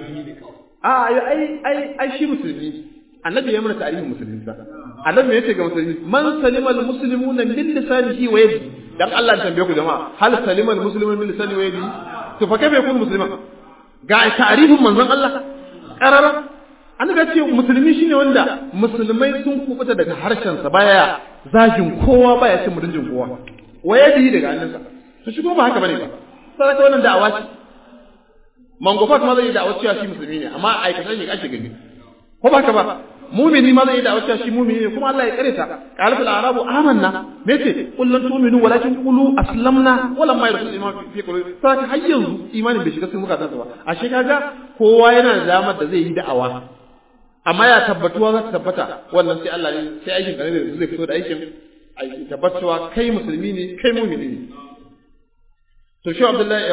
ai shi musulmi annabi ya mana tarihin musulmi sa annabi yace ga musulmi man salima al muslimuna min lisanihi wa yadihi dan Allah tambaye ku jama'a hal salima al muslimuna min lisanihi wa yadihi to fa kaifa yakun muslima ga tarihin manzon Allah qarara annabi ya ce musulmi shine wanda musulmai sun kubuta daga harshen sa baya zagin kowa baya cin mutuncin kowa wa yadihi daga hannunsa to shi ba haka bane ba sai wannan da'awa ce mangofat ma zai yi da'awar cewa shi musulmi ne amma aikata ne ake gani ko ba ka ba mumini ma zai yi da'awar cewa shi mumini ne kuma Allah ya kare ta qalat al-arabu amanna mece qul lan tu'minu walakin qulu aslamna wala ma yadkhulu iman fi qulubi saka har yanzu imanin bai shiga cikin zukatansa ba ashe kaga kowa yana da damar da zai yi da'awa amma ya tabbatuwa za ta tabbata wannan sai Allah ne sai aikin kare da zai fito da aikin tabbatuwa kai musulmi ne kai mumini ne to shi Abdullahi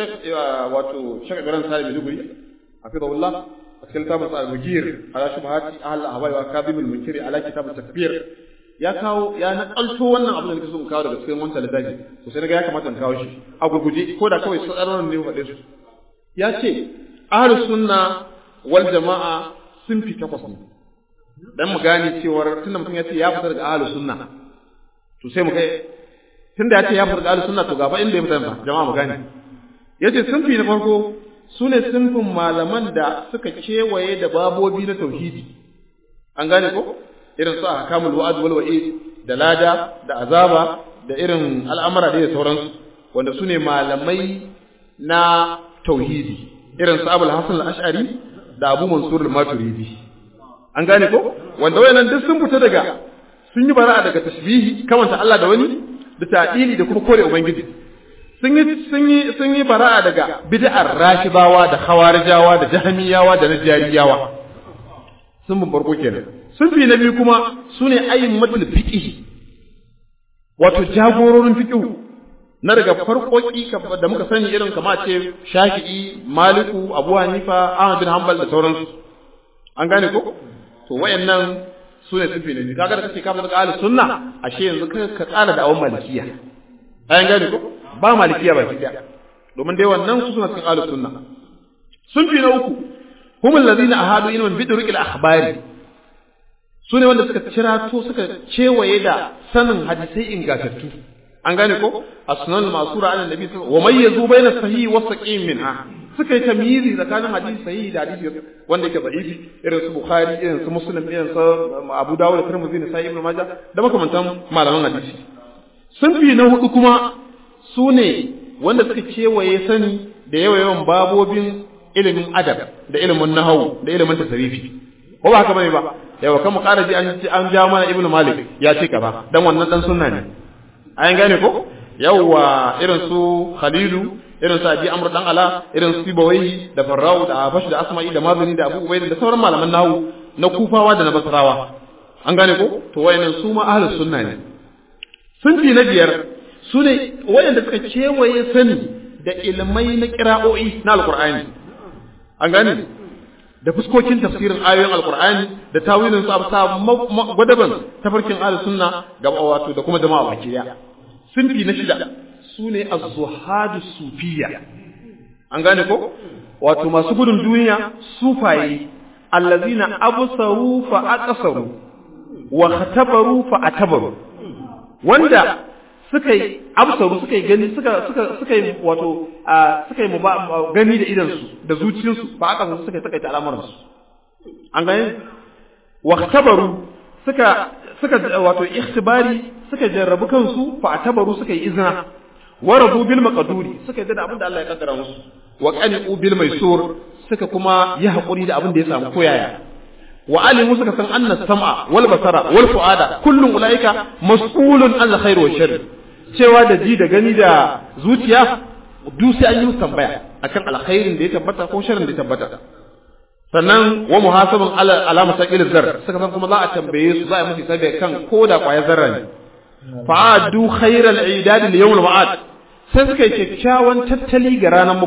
wato Sheikh Ibrahim Salim Duguri hafizahullah a cikin kitabun al-Mujir ala shubahati ahl al-ahwal wa kadhib al-munkiri ala kitab at-takfir ya kawo ya nakalto wannan abin da nake so in kawo daga cikin wannan littafi to sai daga ya kamata in kawo shi a gurguje ko da kawai tsararon ne faɗe su ya ce ahlus sunna wal jama'a sun fi takwas ne dan mu gane cewa tunda mutum ya ce ya fita daga ahlus sunna to sai mu kai tunda ya ce ya fita daga sunna to gaba inda ya fita ba jama'a mu gane yace sunfi na farko sune sunfin malaman da suka kewaye da babobi na tauhidi an gane ko irin su ahkamul wa'd wal wa'id da lada da azaba da irin al'amara da sauransu wanda sune malamai na tauhidi irin su Abul Hasan al-Ash'ari da Abu Mansur al-Maturidi an gane ko wanda wayannan duk sun fita daga sun yi bara'a daga tashbihi kamanta Allah da wani da ta'dili da kuma kore ubangiji sun yi bara'a daga bid'ar rashidawa da khawarijawa da jahmiyawa da najariyawa sun mun farko kenan sun fi nabi kuma sune ayyin matul fiqh wato jagororin fiqh na daga farkoki da muka sani irin kama ce Shafi'i, Maliku, Abu Hanifa, Ahmad bin Hanbal da sauransu an gane ko to wayannan su ne sufi ne kaga da kake kafa daga ahlus sunna ashe yanzu ka tsara da awon malikiya an gane ko ba malikiya ba kiya domin dai wannan su suna cikin ahlus sunna sunfi na uku humul ladina ahadu ilman bidruqil akhbari su ne wanda suka cirato suka cewaye da sanin hadisai ingantattu an gane ko as-sunan al-ma'sura an annabi wa mayyazu bayna sahih wa saqim minha suka yi tamyizi tsakanin hadisi sahihi da hadisi wanda yake da'ifi irin su bukhari irin su muslim irin su abu dawud da tirmidhi da sahih ibn majah da makamantan malaman hadisi sun fi na hudu kuma su ne wanda suka kewaye sani da yawan babobin ilimin adab da ilimin nahwu da ilimin tasrifi ko ba haka bane ba yawa kan mu ƙara ji an ja mana ibnu malik ya ce kaza dan wannan dan sunna ne an gane ko yawa irin su khalilu irin su abi amr dan ala irin su sibawai da farrau da afash da asma'i da mazini da abu ubayd da sauran malaman nahwu na kufawa da na basrawa an gane ko to wayannan su ma ahlus sunna ne sunfi na biyar su ne wayanda suka kewaye sani da ilmai na qira'o'i na alqur'ani an gane da fuskokin tafsirin ayoyin alqur'ani da tawilin su absa gwadaban tafarkin ahlus sunna ga wato da kuma jama'a baki daya sunfi na shida sune az-zuhadu sufiyya an gane ko wato masu gudun duniya sufaye allazina absaru fa aqsaru wa khatabaru fa atabaru wanda suka yi absaru suka yi gani suka yi wato suka yi gani da idan su da zuciyarsu ba aka suka takaita al'amuran su an gane wa khatabaru suka wato ikhtibari suka jarrabu kansu fa atabaru suka yi izina waradu bil maqduri suka yi da abin da Allah ya kaddara musu wa qani'u bil maysur suka kuma yi hakuri da abin da ya samu koyaya wa alimu suka san anna sam'a wal basara wal fuada kullun ulaika mas'ulun an khair wa sharr cewa da ji da gani da zuciya duk sai an yi musu tambaya akan alkhairin da ya tabbata ko sharrin da ya tabbata sannan wa muhasabun ala masaqil zar suka san kuma za a tambaye su za a musu sabai kan koda kwaya zarra ne fa'adu khairal idad li yawm al-ma'ad sai suka yi kyakkyawan tattali ga ranar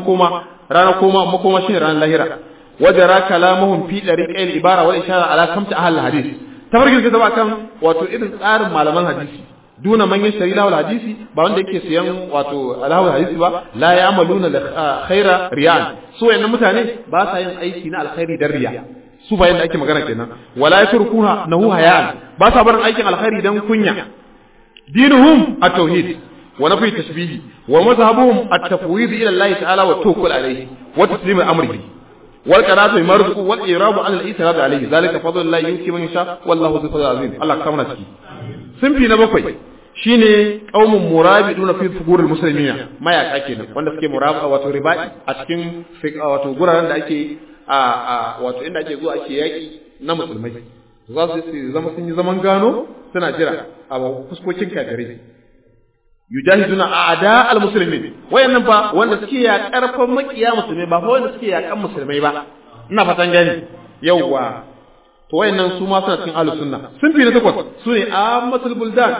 makoma shine ranar lahira wajara kalamuhum fi dariqil ibara wal ishara ala kamta ahli hadith tafarkin da kan wato irin tsarin malaman hadisi duna man yashari lahu hadisi ba wanda yake siyan wato lahu hadisi ba la ya'maluna khaira riyan su wayannan mutane ba sa yin aiki na alkhairi dan riya su ba yanda ake magana kenan wala yatrukuha nahu hayan ba sa barin aikin alkhairi dan kunya dinuhum at-tauhid wa nafi tashbih wa mazhabuhum at-tafwid ila Allah ta'ala wa tawakkul alayhi wa taslim amrihi wal qanatu marzuq wal irabu ala al-itirad alayhi zalika fadlullahi yuti man yasha wallahu dhul fadli azim Allah ka kamana ciki sunfi na bakwai shine qaumun murabiduna fi fugurul muslimina mayaka kenan wanda suke muraba wato ribai a cikin wato guraren da ake wato inda ake zuwa ake yaki na musulmai za su zama sun yi zaman gano suna jira a fuskokin kafirai yujahiduna a'da al-muslimin wayannan fa wanda suke ya karfan makiya musulmai ba fa wanda suke ya kan musulmai ba ina fatan gani yawa to wayannan su ma suna cikin ahlus sunna sun fi na takwas sune ammatul buldan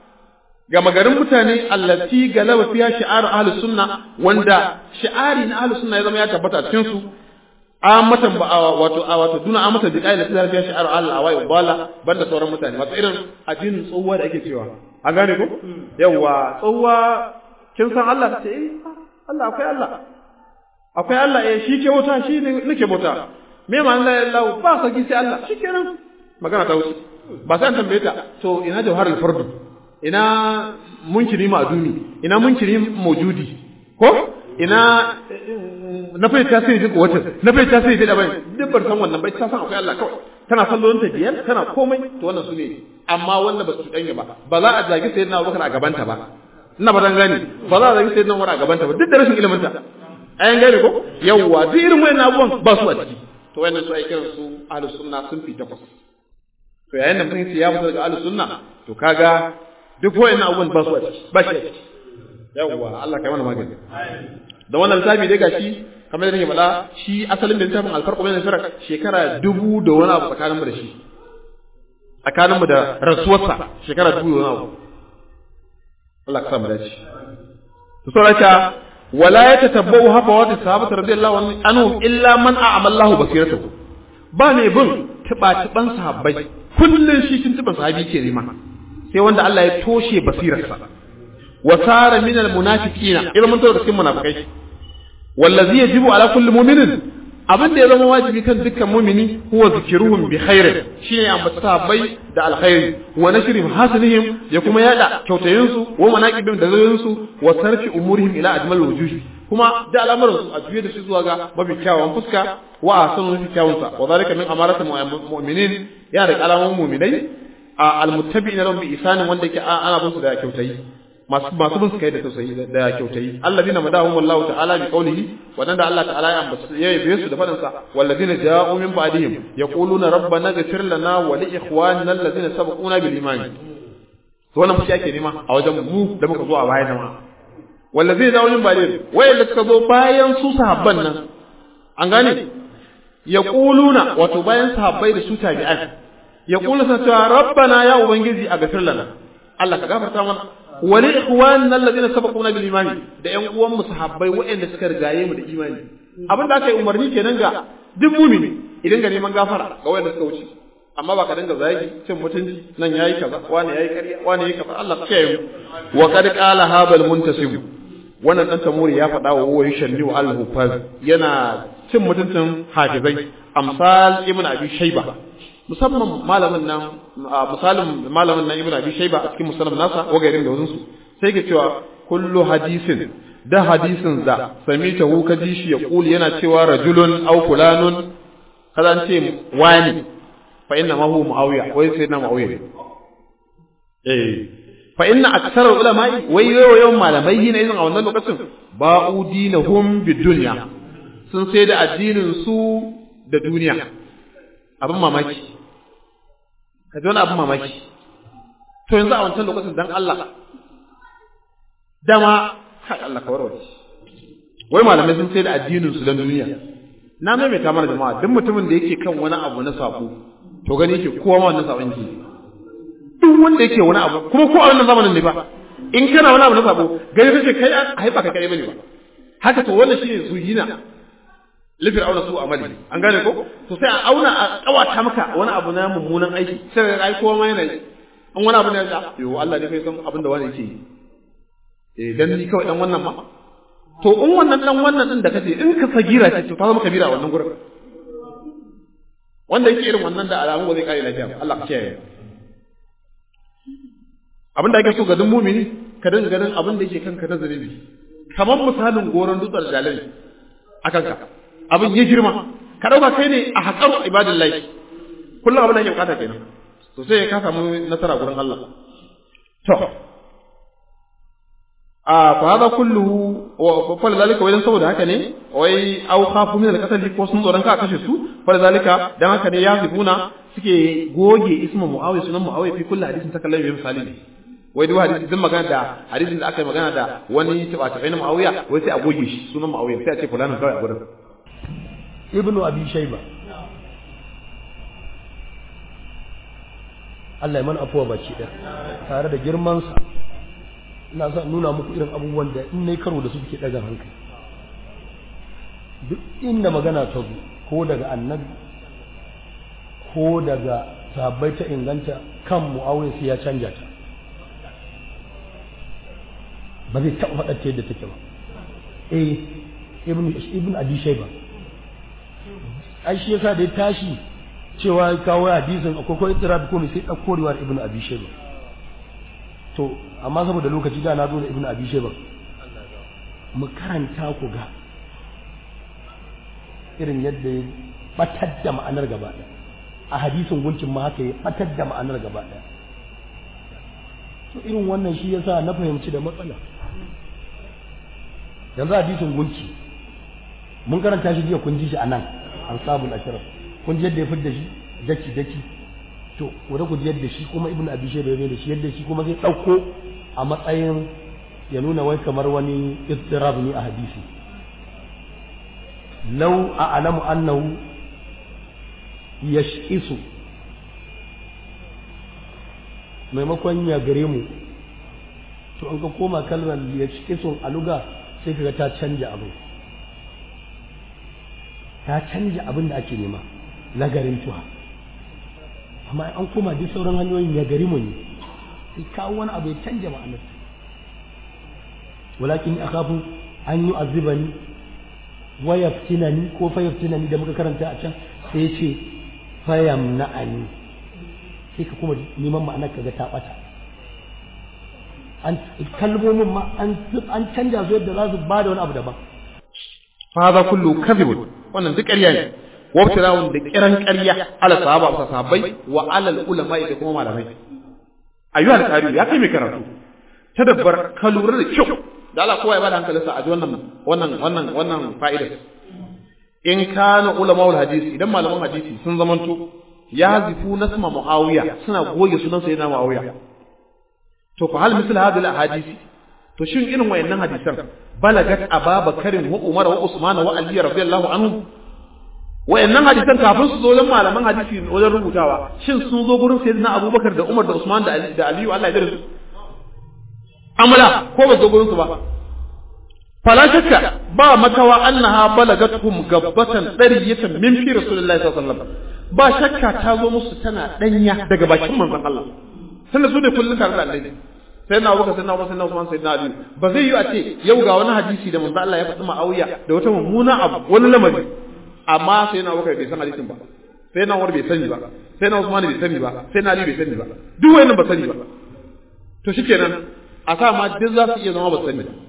ga magarin mutane allati galaba fiya shi'ar ahlus sunna wanda shi'ari na ahlus sunna ya zama ya tabbata a cikin su ammatan ba wato duna ammatan bi kai da ta fiya shi'ar al-awai bala banda sauran mutane wato irin addinin tsohuwa da ake cewa a gane ko yawa tsohuwa kin san Allah ta ce Allah akwai Allah shi ke wuta shi ne nake bauta me ma Allah ya Allah ba saki sai Allah shikenan magana ta wuce ba sai an tambaye ta to ina jawharul fardu ina munkiri ma'duni ina munkiri mawjudi ko ina na fa ta sai duk wata na fa ta sai da bai duk bar san wannan bai ta san akwai Allah kawai tana sallon ta biyar tana komai to wannan su ne amma wannan ba su danya ba za a zagi sayyidina Abubakar a gabanta ba ina ba dan gani ba za a zagi sayyidina Umar a gabanta ba duk da rashin ilimin ta ayan gane ko yawwa duk irin wayannan abubuwan ba su a ciki to wayannan su ai kiran su ahlus sunna sun fi takwas to yayin da mutum ya fito daga ahlus sunna to kaga duk wayannan abubuwan ba su a ciki ba shi yawwa Allah kai mana magani da wannan littafi dai gashi kamar yadda nake faɗa shi asalin da littafin alfarqu bainal firaq shekara 2000 da wani abu tsakanin mu da shi tsakanin mu da rasuwarsa shekara 2000 da wani abu Allah ka sa mu dace to saboda wala yatatabbau hafawati sahabati radiyallahu anhum illa man a'amallahu basiratahu ba mai bin tiban sahabbai kullun shi tiban sahabi ke nema sai wanda Allah ya toshe basirarsa wa sara min almunafiqina idan mun tawo cikin munafikai wallazi yajibu ala kulli mu'minin abin da ya zama wajibi kan dukkan mu'mini huwa zikruhum bi khairin shine ambata sahabbai da alkhairi wa nashrihim hasanihim ya kuma yada kyautayin su wa manaqibim da zayoyin su wa sarfi umurihim ila ajmal wujuh kuma da al'amuran su a juye da shi zuwa ga mafi kyawun fuska wa ahsanu fi kyawun sa wa zalika min amarati mu'minin ya da alamun mu'minai al-muttabi'ina lahum bi ihsanin wanda yake ana bin su da kyautayi masu bin su kai da tausayi da kyautayi alladina madahum wallahu ta'ala bi qawlihi wadanda Allah ta'ala ya ambata ya yabe su da fadin sa walladina ja'u min ba'dihim yaquluna rabbana ighfir lana wa li ikhwanina alladhina sabaquna bil iman to wannan mushi ake nema a wajen mu da muka zo a bayan nan walladina ja'u min ba'dihim wayanda suka zo bayan su sahabban nan an gane yaquluna wato bayan sahabbai da su tabi'an yaquluna sa cewa rabbana ya ubangiji a gafir lana Allah ka gafarta mana wani ikhwanina alladhina sabaquna bil imani da ƴan uwan mu sahabbai waɗanda suka rigaye mu da imani abin da aka yi umarni kenan ga duk mu'mini idan ga neman gafara ga waɗanda suka wuce amma ba ka dinga zagi cin mutunci nan yayi kaza wani yayi ƙarya wani yayi kaza Allah ka kiyaye mu wa qad qala habal muntasib wannan dan tamuri ya faɗa wa wayi shalli wa al-hufaz yana cin mutuncin hafizai amsal ibn abi shayba musamman malamin nan misalin malamin nan ibnu abi shayba a cikin musannaf nasa wa gairin da wasu su sai ke cewa kullu hadisin da hadisin da samita hu kaji shi ya kuli yana cewa rajulun aw fulanun kaza an ce wani fa inna ma huwa muawiya wai sai na muawiya fa inna aktsara ulama wai yawan malamai ne idan a wannan lokacin ba'u dinahum bidunya sun sai da addinin su da duniya abin mamaki ka ji wani abin mamaki to yanzu a wancan lokacin dan Allah dama kai Allah ka warwace wai malamai sun sai da addinin su dan duniya na maimaita mana jama'a duk mutumin da yake kan wani abu na sako to gani yake kowa ma wannan sabon yake duk wanda yake wani abu kuma ko a wannan zamanin ne ba in kana wani abu na sako gani kace kai a haifa ka kai bane ba haka to wannan shine zuyina lifir auna su amali an gane ko to sai a auna a kawata maka wani abu na mummunan aiki sai ga ai kowa ma yana yi an wani abu ne ya yo Allah ne kai san abin da wani yake yi dan ni kawai dan wannan ma to in wannan dan wannan din da kace in ka sagira ce to ta zama kabira wannan gurin wanda yake irin wannan da alamu ba zai kare lafiya Allah ka kiyaye abin da ake so ga duk mumini ka dinga ganin abin da yake kanka na zalimi kamar misalin goron dutsar jalali akan ka abin ya girma ka dauka kai ne a haƙaru ibadillahi kullum abin da yake bukata kenan to sai ka samu nasara gurin Allah to fa hada kulluhu wa fa zalika wajen saboda haka ne wai au khafu min al-qatl ko sun tsoron ka kashe su fa zalika dan haka ne ya zibuna suke goge ismu muawiya sunan muawiya fi kullu hadisin takallama bi misali ne wai duk hadisi din magana da hadisin da aka yi magana da wani tabatai na muawiya wai sai a goge shi sunan muawiya sai a ce fulanin kawai a gurin ibnu abi shayba Allah ya man afuwa baki da tare da girman sa ina son nuna muku irin abubuwan da in nayi karo da su suke daga hankali duk inda magana ta zo ko daga annabi ko daga sahabbai ta inganta kan muawiya sai ya canja ta ba zai taɓa faɗa ta yadda take ba ibn abi shayba ai shi yasa da ya tashi cewa kawo hadisin akwai ko itirabi ko ne sai ɗauko riwayar ibn abi shayba to amma saboda lokaci da na zo da ibn abi shayba mu karanta ku ga irin yadda ya batar da ma'anar gaba ɗaya a hadisin guncin ma haka ya batar da ma'anar gaba ɗaya to irin wannan shi yasa na fahimci da matsala yanzu hadisin gunci mun karanta shi jiya kun ji shi anan an sabul ashraf kun ji yadda ya fidda shi daki to wanda ku ji yadda shi kuma ibnu abi shayba ya da shi yadda shi kuma zai dauko a matsayin ya nuna wai kamar wani istirab ne a hadisi law a'lamu annahu yash'isu maimakon ya gare mu to an ka koma kalmar yaqisun aluga sai kaga ta canja abin da ake nema lagarin tuha amma an koma duk sauran hanyoyin ya gari mu ne sai kawo wani abu ya canja ma'anar walakin akhafu an yu'azzibani wa yaftinani ko fa yaftinani da muka karanta a can sai ce fayamna'ani sai ka kuma neman ma'anar kaga ta bata an kalmomin ma an canja su yadda za su bada wani abu daban fa hada kullu kadhib wannan duk ƙarya ne wabtirawun da kiran ƙarya ala sahaba wa sahabbai wa ala ulama da kuma malamai ayyuhal qari ya kai mai karatu tadabbar ka lura da kyau da Allah kowa ya bada hankalinsa a ji wannan fa'idar in kana ulama ul hadisi idan malaman hadisi sun zamanto ya zifu nasma muawiya suna goge sunan sayyidina muawiya to fa hal misal hadhihi al ahadisi to shin irin wayannan hadisan balagat ababakarin wa umar wa usman wa ali radiyallahu anhu wayannan hadisan kafin su zo wajen malaman hadisi wajen rubutawa shin sun zo gurin sayyidina abubakar da umar da usman da ali Allah ya yarda amala ko ba zo gurin su ba fala shakka ba makawa annaha balagathum gabbatan dariyatan min fi rasulillahi sallallahu alaihi wasallam ba shakka ta zo musu tana danya daga bakin manzon Allah tunda su ne kullun tare da Allah sai na Abubakar sai na Umar sai na Usman sai na Ali ba zai yi a ce yau ga wani hadisi da manzon Allah ya faɗi Muawiya da wata mummuna abu wani lamari amma sai na Abubakar bai san hadisin ba sai na Umar bai sani ba sai na Usman bai sani ba sai na Ali bai sani ba duk wayannan ba sani ba to shikenan a sa ma duk za su iya zama ba sani ba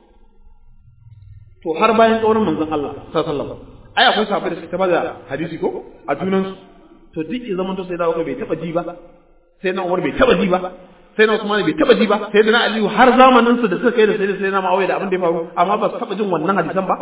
to har bayan kaurin manzon Allah sallallahu alaihi wasallam ai akwai sahabbai da suka bada hadisi ko a junan to duk zaman to sai da bai taba ji ba sai na Umar bai taba ji ba sai na Usman bai taba ji ba sai da na Ali har zamanin su da suka kai da sai na Muawiya da abin da ya faru amma ba su taba jin wannan hadisan ba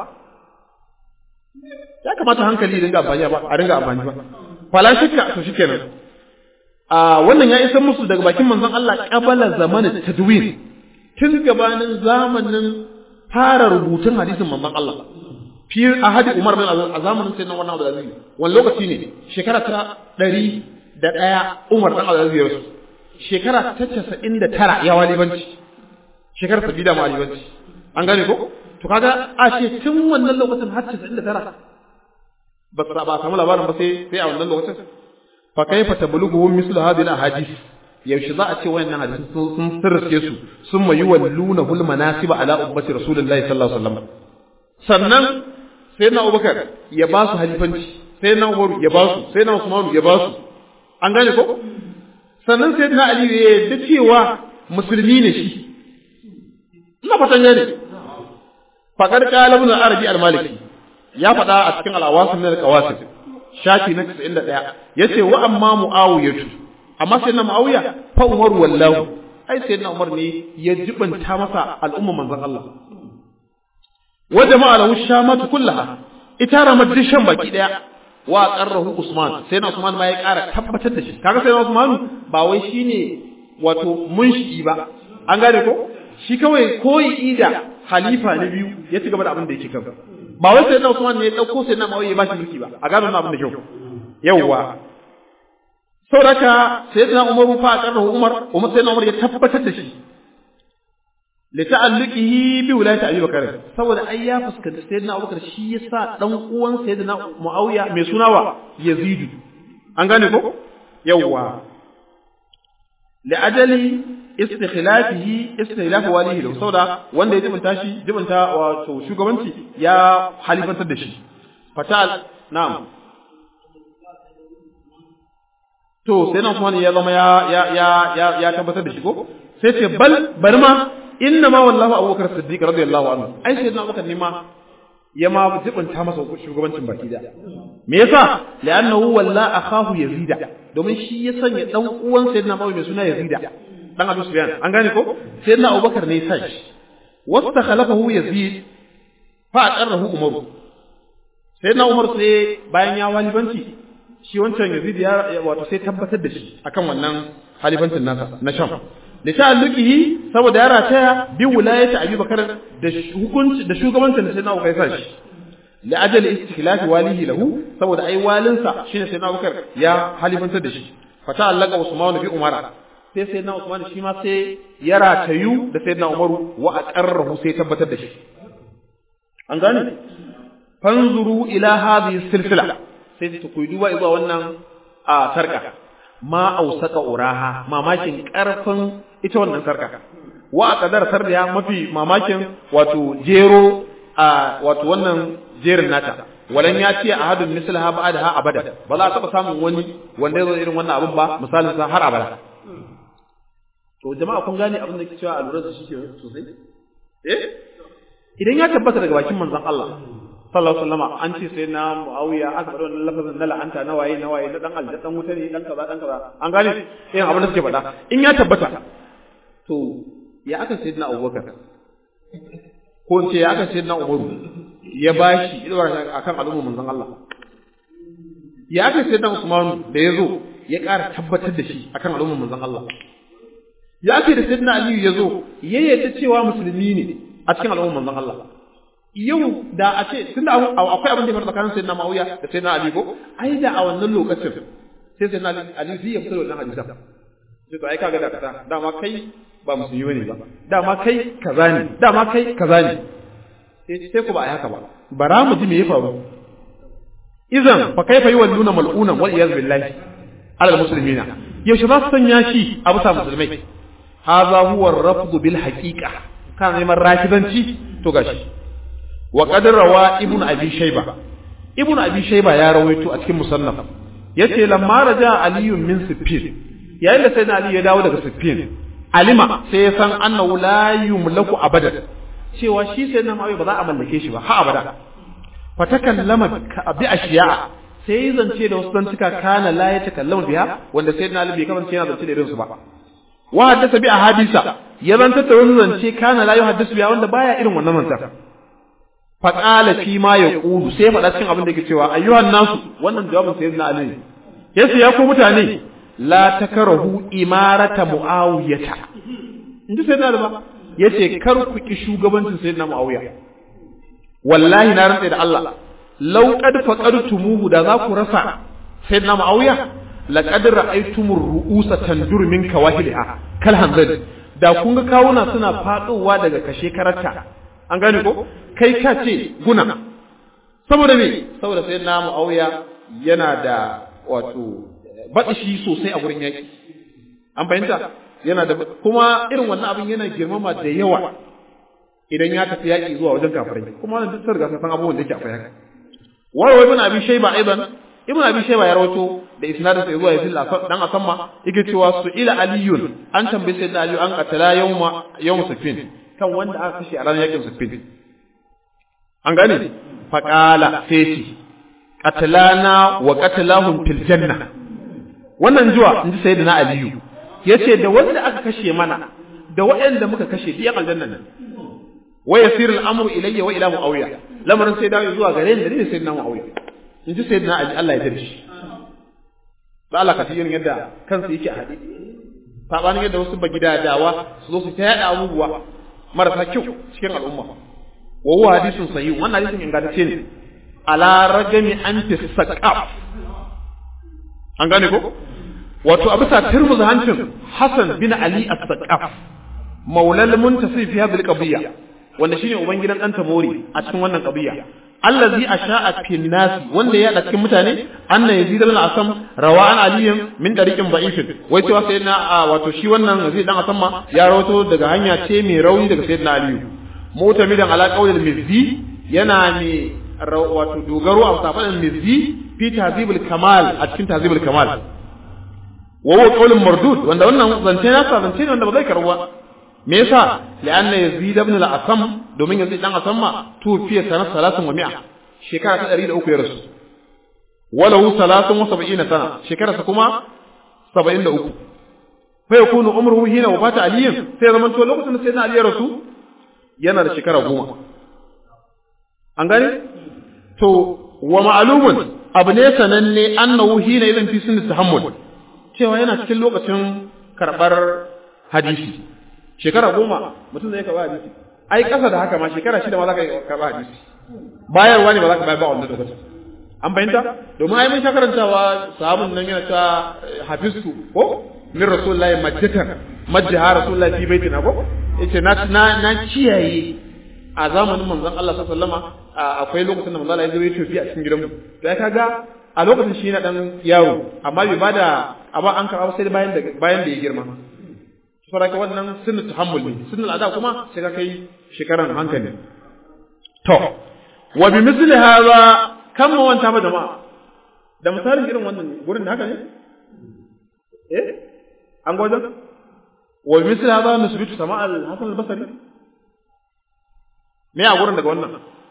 ya kamata hankali dinga amfani ba a dinga amfani ba fala shakka to shikenan wannan ya isa musu daga bakin manzon Allah qabala zamanin tadwin tun gabanin zamanin fara rubutun hadisin manzon Allah fi ahadi Umar bin a zamanin sai nan wannan Abdul Aziz wani lokaci ne shekara ta 101 Umar bin Abdul Aziz ya rasu shekara ta 99 ya walibanci shekara ta bida walibanci an gane ko to kaga a ce tun wannan lokacin har 99 ba samu labarin ba sai a wannan lokacin fa kaifa tablughu mislu hadhihi al-ahadith yaushe za a ce wayannan hadisi sun sirrike su sun mayi walluna hul manasib ala ummati rasulullahi sallallahu alaihi wasallam sannan sai na Abubakar ya ba su halifanci sai na Umar ya ba su sai na Usman ya ba su an gane ko sannan sai na Ali ya da cewa musulmi ne shi ina fatan gane faqad qala ibn arabi al-maliki ya faɗa a cikin al-awasim min al-qawasim shafi na 91 yace wa amma muawiyatu amma sai na Muawiya fa Umar wallahu ai sai na Umar ne ya jibanta masa al'umma manzon Allah wa jama'a lahu shamatu kullaha ita ramadin shan baki daya wa qarrahu Usman sai na Usman ma ya ƙara tabbatar da shi kaga sai na Usman ba wai shine wato munshi ba an gane ko shi kawai koyi ida halifa na biyu ya ci gaba da abin da yake kansa ba wai sai na Usman ne ya dauko sai na Muawiya ya bashi mulki ba a gano abin da kyau yawwa sauraka sayyidina Umar fa qarrahu Umar sayyidina Umar ya tabbatar da shi li ta'alluqihi bi wilayati Abi Bakr saboda ai ya fuskanci sayyidina Abubakar shi yasa dan uwan sayyidina Muawiya mai sunawa Yazid an gane ko yawa li ajali istikhlaf walihi da saboda wanda ya jibinta wato shugabanci ya halifantar da shi fatal na'am to sai nan kuma ya zama ya tabbatar da shi ko sai ce bari ma inna ma wallahu abubakar siddiq radiyallahu anhu ai sai na abubakar ne ma ya ma jibinta masa shugabancin baki da me yasa li'annahu walla akahu yazida domin shi ya sanya dan uwan sayyidina Muawiya mai suna yazida dan Abu Sufyan an gane ko sayyidina abubakar ne sai wasta khalafahu yazid fa aqarrahu umar sayyidina umar sai bayan ya walibanci shi wancan Yazid ya wato sai tabbatar da shi akan wannan halifancin nasa na Sham da ta'alluqihi saboda ya rataya bi wilayati Abi Bakar da hukunci da shugabancin da sai na Abu Bakar shi la ajali istikhlaf walihi lahu saboda ai walinsa shine sai na Abu Bakar ya halifantar da shi fa ta'allaqa Usman bi Umar sai sayyidina Usman shi ma sai ya ratayu da sayyidina Umaru wa aqarrahu sai tabbatar da shi an gane fanzuru ila hadhihi silsila sai ta koyi duba zuwa wannan sarka ma ausaka uraha mamakin karfin ita wannan sarka wa qadar sardiya mafi mamakin wato jero wato wannan jerin nata walan ya ce ahadun mislaha ba'daha abada ba za a taba samun wani wanda ya zo irin wannan abun ba misalin sa har abada to jama'a kun gane abin da ke cewa alura shi ke sosai idan ya tabbata daga bakin manzon Allah sallallahu alaihi wasallam an ce sai na Muawiya aka faɗa wannan lafazin na la'anta na waye na dan aljanna dan wuta ne dan kaza an gane irin abin da suke faɗa in ya tabbata to ya aka sayyidina Abubakar ko ce ya aka sayyidina Umaru ya bashi idwar akan al'umma manzon Allah ya aka sayyidina Usman da yazo ya ƙara tabbatar da shi akan al'umma manzon Allah ya aka da sayyidina Ali yazo ya yadda cewa musulmi ne a cikin al'umma manzon Allah yau da a ce tunda akwai abin da ya faru tsakanin sayyidina Muawiya da sayyidina Ali ko ai da a wannan lokacin sai sayyidina Ali zai ya fito da wannan hadisi sai to ai kaga da kaza dama kai ba musulmi ne ba dama kai kaza ne dama kai kaza ne sai ku ba ai haka ba bara mu ji me ya faru idan fa kaifa yuwalluna mal'unan wal iyaz billahi ala muslimina yaushe za su sanya shi a bisa musulmai hadha huwa ar-rafd bil haqiqa kana neman rakidanci to gashi wa qad rawa ibn abi shayba ya rawaito a cikin musannaf yace lamma raja aliyun min siffin yayin da sayyidina ali ya dawo daga siffin alima sai ya san annahu la yumlaku abadan cewa shi sayyidina muawiya ba za a mallake shi ba ha abada fatakallama bi ashiya sai zance da wasu zantuka kana la ya takallamu biha wanda sayyidina ali bai kamance yana zance da irin su ba wa haddasa bi ahadisa ya zanta da wasu zance kana la yuhaddisu biha wanda baya irin wannan zanta faqala fi ma yaqulu sai faɗa cikin abin da yake cewa ayyuhan nasu wannan jawabin sayyidina ali yace ya ku mutane la takarahu imarata muawiyata inda sayyidina ali ba yace kar ku ki shugabancin sayyidina muawiya wallahi na rantsa da Allah law qad faqadtumuhu da za ku rasa sayyidina muawiya laqad ra'aytumur ru'usa tandur min kawahiliha kal hanzal da kun ga kawuna suna fadowa daga kashe karata an gane ko kai ka ce guna saboda me saboda sayyidina muawiya yana da wato baɗishi sosai a gurin yaki an fahimta yana da kuma irin wannan abin yana girmama da yawa idan ya tafi yaki zuwa wajen kafirai kuma wannan duk sarga san abubuwan da yake akwai haka warwa ibn abi shayba aidan ibn abi shayba ya rawato da isnadin sa zuwa yazil dan asamma yake cewa su ila aliyun an tambaye sayyidina ali an qatala yawm sufin kan wanda aka kashe a ranar yakin sufin an gane faqala sai qatlana wa qatlahum fil janna wannan zuwa inji sayyidina aliyu yace da wanda aka kashe mana da waɗanda muka kashe biyan aljanna nan wa yasir al-amru ilayya wa ila muawiya lamarin sai dawo zuwa gare ni da ni sayyidina muawiya inji sayyidina ali Allah ya yarda shi da Allah ka tiyin yadda kansa yake a hade sabanin yadda wasu bagidadawa su zo su ta yada abubuwa marasa kyau cikin al'umma wa huwa hadithun sahih wannan hadisin ingantacce ne ala ragami anti saqaf an gane ko wato a bisa turmuzi hancin Hassan bin Ali as-Saqaf maulal muntasif fi hadhihi al-qadiyya wanda shine ubangidan dan Tamori a cikin wannan qadiyya allazi asha'a fi nas wanda ya da cikin mutane anna yazid ibn asam rawan aliyin min dariqin da'if wai cewa sayyidina wato shi wannan yazid dan asam ya rawato daga hanya ce mai rauni daga sayyidina ali mutamidan ala qawlil mizzi yana ne wato dogaro a safadan mizzi fi tahzibul kamal a cikin tahzibul kamal wa huwa qawlun mardud wanda wannan zance na sa zance ne wanda ba zai karbuwa me yasa li'anna yazid ibn al-asam domin yazid dan asamma tufiya sanat 300 shekara ta 103 ya rasu walahu 73 sana shekara sa kuma 73 fa yakunu umruhu hina wafata ali sai zaman to lokacin da sayyidina ali ya rasu yana da shekara 10 an gane to wa ma'lumun abu ne sananne annahu hina idan fi sunni tahammul cewa yana cikin lokacin karbar hadisi shekara 10 mutum zai karba hadisi ai kasa da haka ma shekara 6 ma za ka karba hadisi bayarwa ne ba za ka bayar ba wannan lokacin an bayyana domin ai mun sha karantawa sahabun nan yana ta hafizu ko min rasulullahi majjaha rasulullahi fi baitina ko yace na kiyaye a zamanin manzon Allah sallallahu alaihi wasallama akwai lokacin da manzon Allah ya zo ya tafi a cikin gidanmu to ya kaga a lokacin shi na dan yaro amma bai bada amma an karɓa sai bayan da ya girma saboda ka wannan sunnu tahammul ne sunnul ada kuma sai ka kai shekaran hankali to wa bi misli hadha kam wanta ba jama'a da misalin irin wannan gurin da haka ne an gwajen wa bi misli hadha nusbitu sama' al-hasan al-basri me a gurin daga wannan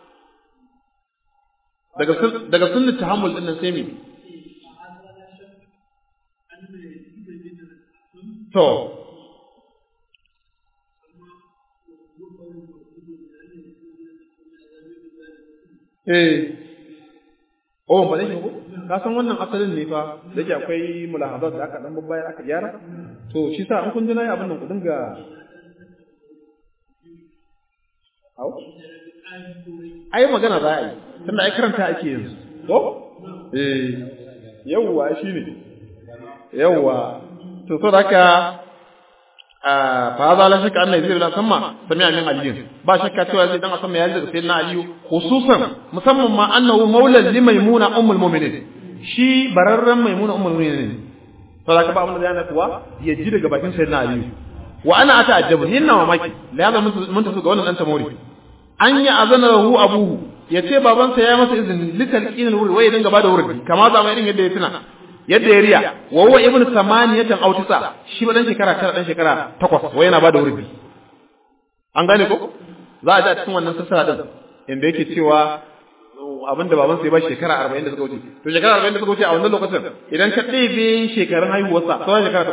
daga sunnu tahammul din nan sai me to ba dai ko ka san wannan asalin ne fa da yake akwai mulahazat da aka dan babbayar aka gyara to shi sa an kun ji nayi abin nan ku dinga ai magana za a yi tunda ai karanta ake yanzu ko yawwa shine yawwa to so haka fa hada la shakka anna yazid bin samma sami'a min ali ba shakka cewa zai dan asamma ya daga sayyidina ali khususan musamman ma annahu maula li maimuna ummul mu'minin shi bararran maimuna ummul mu'minin to haka ba mun da yana kuwa ya ji daga bakin sayyidina ali wa ana ata'ajjabu ni ina mamaki la yaza mun tafi ga wannan dan tamori an yi azana lahu abuhu yace babansa ya masa izini litalqin al-wurd wai dinga bada wurdi kama zama irin yadda ya tuna yadda ya riya wa huwa ibnu samaniyatan aw tisa shi ba dan shekara 9 dan shekara 8 wai yana bada wurdi an gane ko za a ji a cikin wannan sassara din inda yake cewa abinda baban sa ya ba shekara 40 da suka wuce to shekara 40 da suka wuce a wannan lokacin idan ka ɗebe shekarun haihuwarsa sai shekara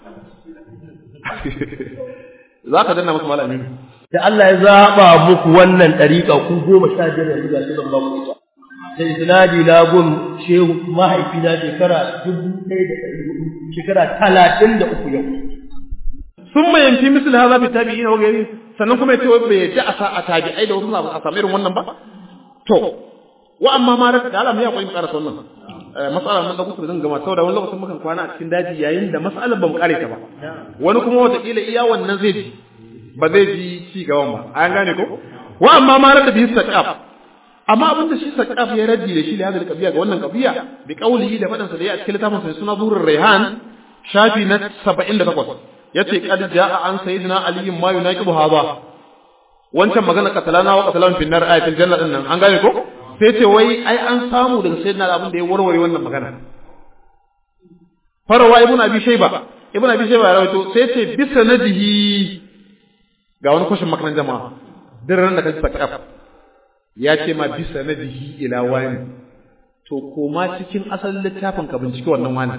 8 za ka danna masa malamin da Allah ya zaba muku wannan dariƙa ku 15 da riga sai zan ba ku ita sai sinadi na gun shehu mahaifina shekara 1400 shekara 33 yau sun mayanci misal haza fi tabi'in wa gairi sannan kuma yace wai bai ji a tabi'ai da wasu a samu irin wannan ba to wa amma ma da Allah mai yaƙuri karasa wannan mas'ala mun da kuka zan gama saboda wani lokacin mukan kwana a cikin daji yayin da mas'alar ba mu kare ta ba wani kuma wata kila iya wannan zai ji ba zai ji ci gaban ba an gane ko wa amma ma da bi saqaf amma abinda shi saqaf ya raddi da shi da hadal qabiya ga wannan qabiya bi qawlihi da fadansa da ya a cikin littafin sa suna zurur rayhan shafi na 78 yace qad jaa an sayyidina ali ma yunaqibu hadha wancan magana qatalana wa qatalan fi nar ayatul janna din nan an gane ko sai ce wai ai an samu daga sayyidina abin da ya warware wannan magana farawa ibnu abi shayba ya rawaito sai ce bi sanadihi ga wani kushin makaran jama'a dirran da kaji saqaf ya ce ma bi sanadihi ila wani to koma cikin asalin littafin ka bincike wannan wani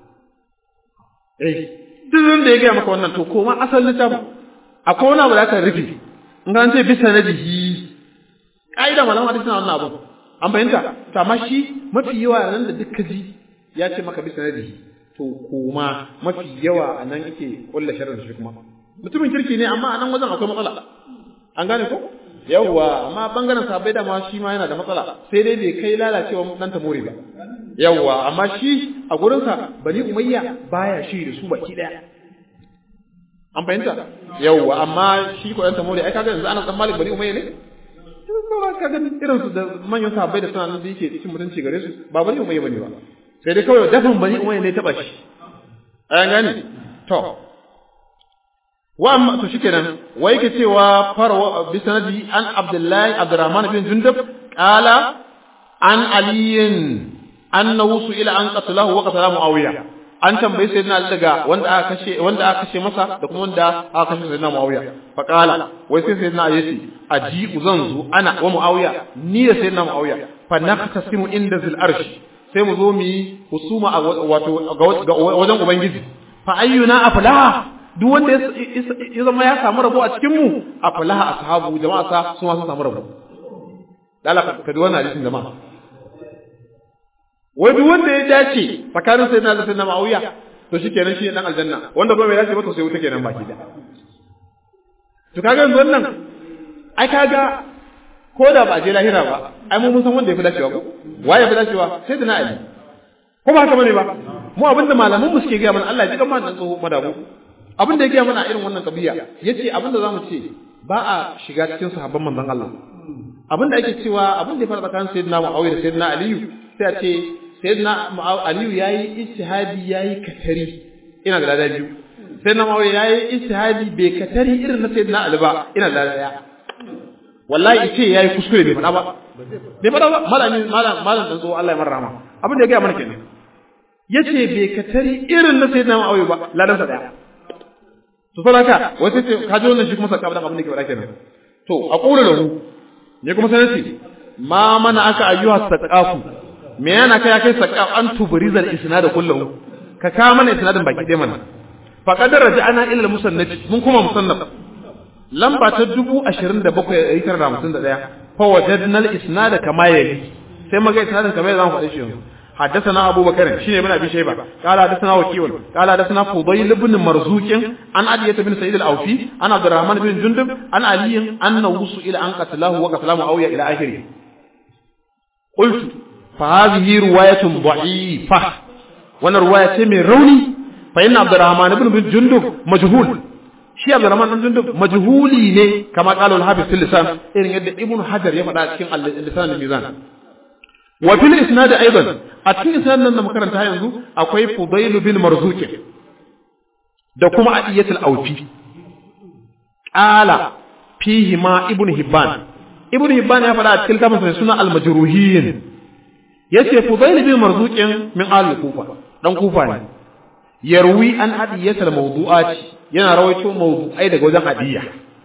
dirran da ya ga maka wannan to koma asalin littafin akwai wani abu da aka rufe in ga an ce bi sanadihi kaida malama da wannan abu an fahimta to amma shi mafi yawa nan da duk kaji ya ce maka bi sanadihi to koma mafi yawa anan yake kullu sharrin shi kuma mutumin kirki ne amma anan wajen akwai matsala an gane ko yawwa amma bangaren sahabbai da ma shi ma yana da matsala sai dai bai kai lalacewa dan tamori ba yawwa amma shi a gurin sa bani umayya baya shi da su baki daya an fahimta yawwa amma shi ko dan tamori ai kaga yanzu ana san malik bani umayya ne kaga irin su da manyan sahabbai da sanan da yake cikin mutunci gare su ba bani umayya bane ba sai dai kawai dafin bani umayya ne taba shi an gane to wa amma to shikenan wai yake cewa farwa bi sanadi an abdurrahman bin jundub qala an aliyin annahu su'ila an qatalahu wa qatala muawiya an tambayi sayyidina ali daga wanda aka kashe masa da kuma wanda aka kashe sayyidina muawiya fa qala wai sai sayyidina ali yace ajibu zanzu ana wa muawiya ni da sayyidina muawiya fa naqtasimu inda zil arsh sai mu zo mu yi husuma wato wajen ubangiji fa ayyuna aflaha duk wanda ya zama ya samu rabo a cikin mu aflaha ashabu jama'a sa su ma sun samu rabo dalaka ka ji wannan hadisin jama'a wai duk wanda ya dace tsakanin sayyidina Ali da sayyidina Muawiya to shikenan shi dan aljanna wanda ba mai dace ba to sai wuta kenan baki da to kaga yanzu wannan ai kaga ko da ba je lahira ba ai mun san wanda ya fi dacewa ko waye ya fi dacewa sayyidina Ali ko ba haka bane ba mu abinda malaman mu suke ga mana Allah ya ji gama da tsoho madabu abinda ya ga mana irin wannan kabiya yace abinda zamu ce ba a shiga cikin sahabban manzon Allah abinda ake cewa abinda ya fara tsakanin sayyidina Muawiya da sayyidina Aliyu sai a ce sayyidina Aliyu yayi ijtihadi yayi katari ina da lada biyu sayyidina Muawiya yayi ijtihadi bai katari irin na sayyidina Ali ba ina da lada daya wallahi ce yayi kuskure bai fada ba malam dan zo Allah ya marrama abinda ya ga mana kenan yace bai katari irin na sayyidina Muawiya ba ladan sa daya to saboda wace ce ka ji wannan shi kuma saka abin da ke faɗa kenan to a ƙura lahu ne kuma sai ce ma mana aka ayyuha saqafu me yana kai saqaf an tubrizal isnad kullahu ka ka mana isnadin baki dai mana fa qadar raja'ana ila al-musannaf mun kuma musannaf lamba ta 27951 fa wajadna al-isnad kama yali sai maga isnadin kamar zan faɗe shi yanzu حدثنا أبو بكر شين بن أبي شيبة قال حدثنا وكيع قال حدثنا فضيل بن مرزوق عن عدية بن سعيد الأوفي عن عبد الرحمن بن جندب عن علي أنه سئل عن قتله وقتل معاوية إلى آخره قلت فهذه رواية ضعيفة وأنا رواية من روني فإن عبد الرحمن بن جندب مجهول شي عبد الرحمن بن جندب مجهولي ne كما قالوا الحافظ في اللسان إن يد ابن حجر يفعل cikin اللسان الميزان وفي الإسناد أيضا أتكين إسناد لنا مكرنتها ينزو أكوي فضيل بن مرزوك دكما عدية الأوفي قال فيهما ابن هبان يفعل أتكين تامس سنة المجروحين يسي فضيل بن مرزوك من آل الكوفة دون كوفة يروي أن عدية الموضوعات ينا رويته موضوعي دقوزان عدية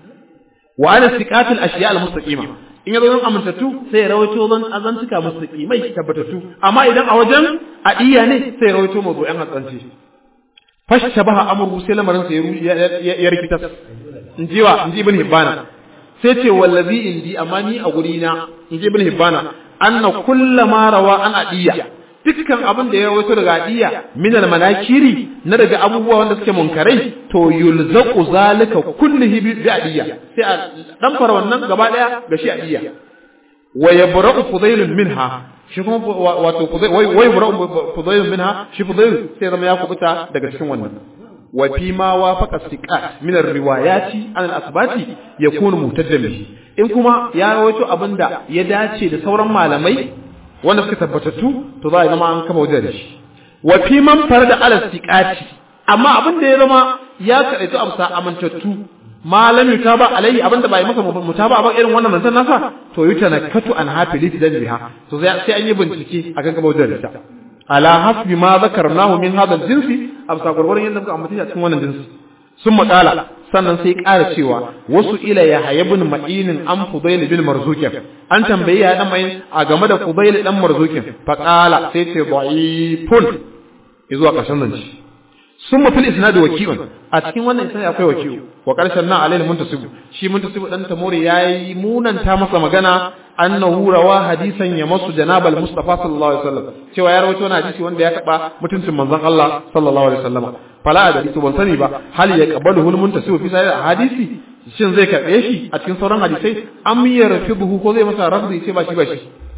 وأنا استكات الأشياء المستقيمة in yazo zan amintattu sai ya rawaito zan azantuka mustaqimai tabbatattu amma idan a wajen adiya ne sai ya rawaito mawdu'an hatsanci fashtabaha amru sai lamarin sa ya rikita inji ibn hibbana sai ce wallazi indi amma ni a guri na inji ibn hibbana anna kullama rawa an adiya dukkan abin da ya rawaito daga adiya min al manakiri na daga abubuwa wanda suke munkarai to yulzaqu zalika kullihi bi adiya sai a dan fara wannan gaba daya ga shi adiya wa yabra'u fudayl minha shi kuma wato wa yabra'u fudayl minha shi fudayl sai zama ya kubuta daga cikin wannan wa fi ma wafaqa siqat min ar-riwayati an al-asbati yakunu mutajjal in kuma ya rawaito abinda ya dace da sauran malamai wanda suka tabbatattu to za a zama an kama wajen da shi wa fi man farada ala siqati amma abin da ya zama ya kadaito amsa amintattu malami ta ba alai abin da bai masa mutaba ba irin wannan manzon nasa to yuta na katu an hafili da biha to sai an yi bincike akan kama wajen da ta ala hasbi ma zakarnahu min hadha jinsi amsa gurgurun yanda muka ambata a cikin wannan jinsi sun makala sannan sai ƙara cewa wasu ila ya hayabun ma'inin an fudail bin marzukin an tambayi ya dan mai a game da fudail dan marzukin fa qala sai ce da'ifun zuwa ƙarshen nan sun mafil isnad waki'un a cikin wannan sai akwai waki'u wa qarshan na alayhi muntasib shi muntasib dan tamori yayi munanta masa magana annahu rawa hadisan yamassu janabal mustafa sallallahu alaihi wasallam cewa ya rawaito wani hadisi wanda ya taba mutuncin manzon Allah sallallahu alaihi wasallam fala da to ban sani ba hal ya qabaluhu al muntasib fi sahih hadisi shin zai karbe shi a cikin sauran hadisai am yarfiduhu ko zai masa rafdi ce ba shi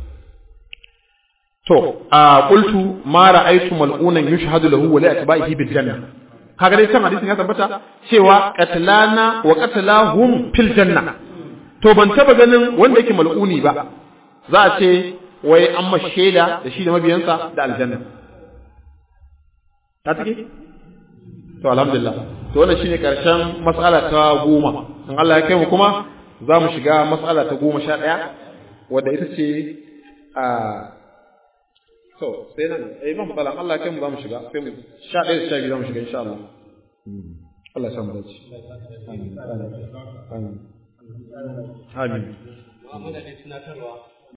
to a qultu ma ra'aytu mal'unan yushhadu lahu wa la atba'ihi bil janna kaga dai kan hadisin ya tabbata cewa qatlana wa qatlahum fil janna to ban taba ganin wanda yake mal'uni ba za a ce wai an masheda da shi da mabiyansa da aljanna ta take to alhamdulillah to wannan shine karshen mas'ala ta 10 in Allah ya kai mu kuma za mu shiga mas'ala ta 11 wadda ita ce a to sai nan ban fara Allah ya kai mu za mu shiga sai mu 11 da 12 za mu shiga insha Allah Allah ya samu dace amin amin amin